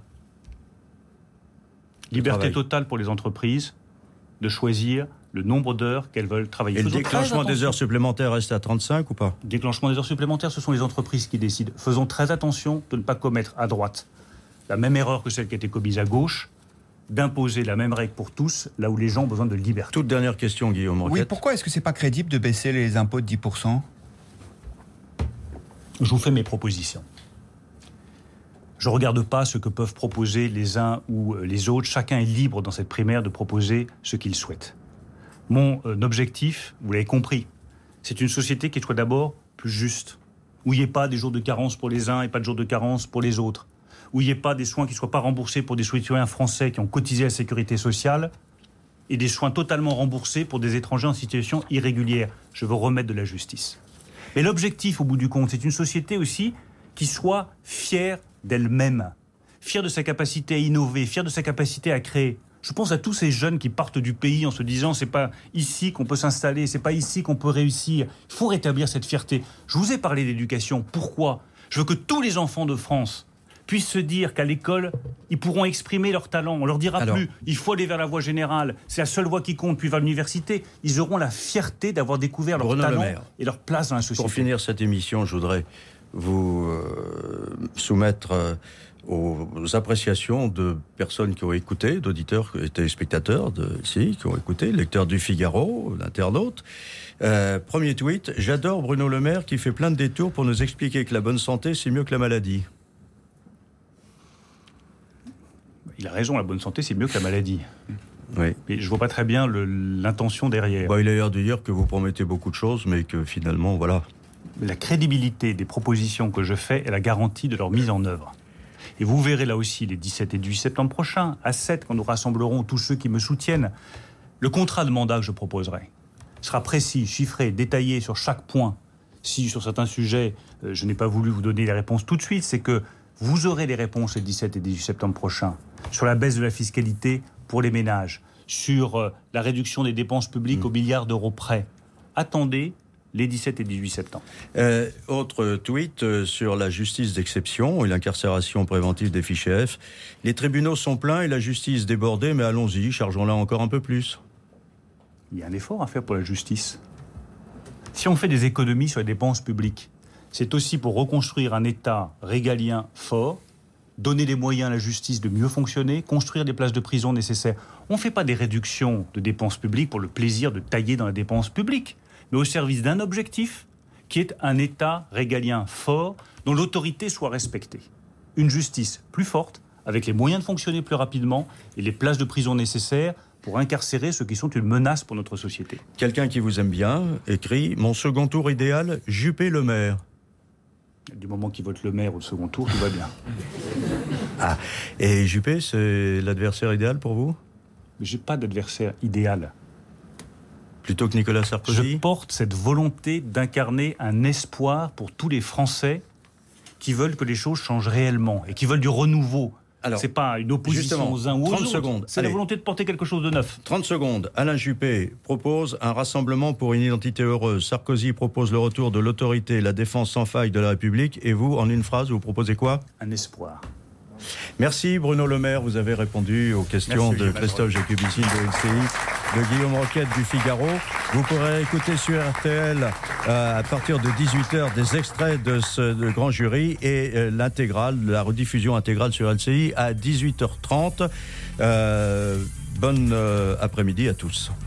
Liberté travail. totale pour les entreprises de choisir le nombre d'heures qu'elles veulent travailler. Et le Faisons très déclenchement des attention. heures supplémentaires reste à trente-cinq ou pas ? Déclenchement des heures supplémentaires, ce sont les entreprises qui décident. Faisons très attention de ne pas commettre à droite la même erreur que celle qui a été commise à gauche, d'imposer la même règle pour tous, là où les gens ont besoin de liberté. Toute dernière question, Guillaume Oui, Roquette. pourquoi est-ce que c'est pas crédible de baisser les impôts de dix pour cent ? Je vous fais mes propositions. Je ne regarde pas ce que peuvent proposer les uns ou les autres. Chacun est libre dans cette primaire de proposer ce qu'il souhaite. Mon euh, objectif, vous l'avez compris, c'est une société qui soit d'abord plus juste, où il n'y ait pas des jours de carence pour les uns et pas de jours de carence pour les autres, où il n'y ait pas des soins qui ne soient pas remboursés pour des citoyens français qui ont cotisé à la sécurité sociale et des soins totalement remboursés pour des étrangers en situation irrégulière. Je veux remettre de la justice. Mais l'objectif, au bout du compte, c'est une société aussi qui soit fière d'elle-même, fière de sa capacité à innover, fière de sa capacité à créer. Je pense à tous ces jeunes qui partent du pays en se disant c'est pas ici qu'on peut s'installer, c'est pas ici qu'on peut réussir. Il faut rétablir cette fierté. Je vous ai parlé d'éducation. Pourquoi ? Je veux que tous les enfants de France puissent se dire qu'à l'école, ils pourront exprimer leur talent. On leur dira Alors, plus, il faut aller vers la voie générale, c'est la seule voie qui compte, puis vers l'université. Ils auront la fierté d'avoir découvert leur Bruno Le talent Maire. et leur place dans la société. Pour finir cette émission, je voudrais vous euh, soumettre euh, aux appréciations de personnes qui ont écouté, d'auditeurs et téléspectateurs de, ici, qui ont écouté, lecteurs du Figaro, d'internautes. Euh, premier tweet, j'adore Bruno Le Maire qui fait plein de détours pour nous expliquer que la bonne santé, c'est mieux que la maladie. Il a raison, la bonne santé, c'est mieux que la maladie. Oui. Mais je ne vois pas très bien le- l'intention derrière. Bah, il a l'air de dire que vous promettez beaucoup de choses, mais que finalement, voilà. La crédibilité des propositions que je fais est la garantie de leur mise en œuvre. Et vous verrez là aussi les dix-sept et dix-huit septembre prochains, à sept, quand nous rassemblerons tous ceux qui me soutiennent, le contrat de mandat que je proposerai sera précis, chiffré, détaillé sur chaque point. Si sur certains sujets, euh, je n'ai pas voulu vous donner les réponses tout de suite, c'est que vous aurez les réponses les dix-sept et dix-huit septembre prochains sur la baisse de la fiscalité pour les ménages, sur euh, la réduction des dépenses publiques Mmh. au milliard d'euros près. Attendez les dix-sept et dix-huit septembre. Euh, autre tweet euh, sur la justice d'exception et l'incarcération préventive des fichiers F. Les tribunaux sont pleins et la justice débordée, mais allons-y, chargeons-la encore un peu plus. Il y a un effort à faire pour la justice. Si on fait des économies sur les dépenses publiques, c'est aussi pour reconstruire un État régalien fort, donner les moyens à la justice de mieux fonctionner, construire des places de prison nécessaires. On ne fait pas des réductions de dépenses publiques pour le plaisir de tailler dans la dépense publique, mais au service d'un objectif qui est un État régalien fort dont l'autorité soit respectée. Une justice plus forte, avec les moyens de fonctionner plus rapidement et les places de prison nécessaires pour incarcérer ceux qui sont une menace pour notre société. Quelqu'un qui vous aime bien écrit « Mon second tour idéal, Juppé Le Maire ». Du moment qu'il vote le maire au second tour, tout va bien. Ah, et Juppé, c'est l'adversaire idéal pour vous? Mais j'ai pas d'adversaire idéal. Plutôt que Nicolas Sarkozy? Je porte cette volonté d'incarner un espoir pour tous les Français qui veulent que les choses changent réellement et qui veulent du renouveau. Alors, c'est pas une opposition aux uns ou aux trente autres. secondes. C'est la volonté de porter quelque chose de neuf. trente secondes. Alain Juppé propose un rassemblement pour une identité heureuse. Sarkozy propose le retour de l'autorité, la défense sans faille de la République. Et vous, en une phrase, vous proposez quoi? Un espoir. Merci Bruno Le Maire, vous avez répondu aux questions Merci, de Christophe Jacobissine de L C I, de Guillaume Roquette du Figaro. Vous pourrez écouter sur R T L euh, à partir de dix-huit heures des extraits de ce de grand jury et euh, l'intégrale, la rediffusion intégrale sur L C I à dix-huit heures trente. Euh, bonne euh, après-midi à tous.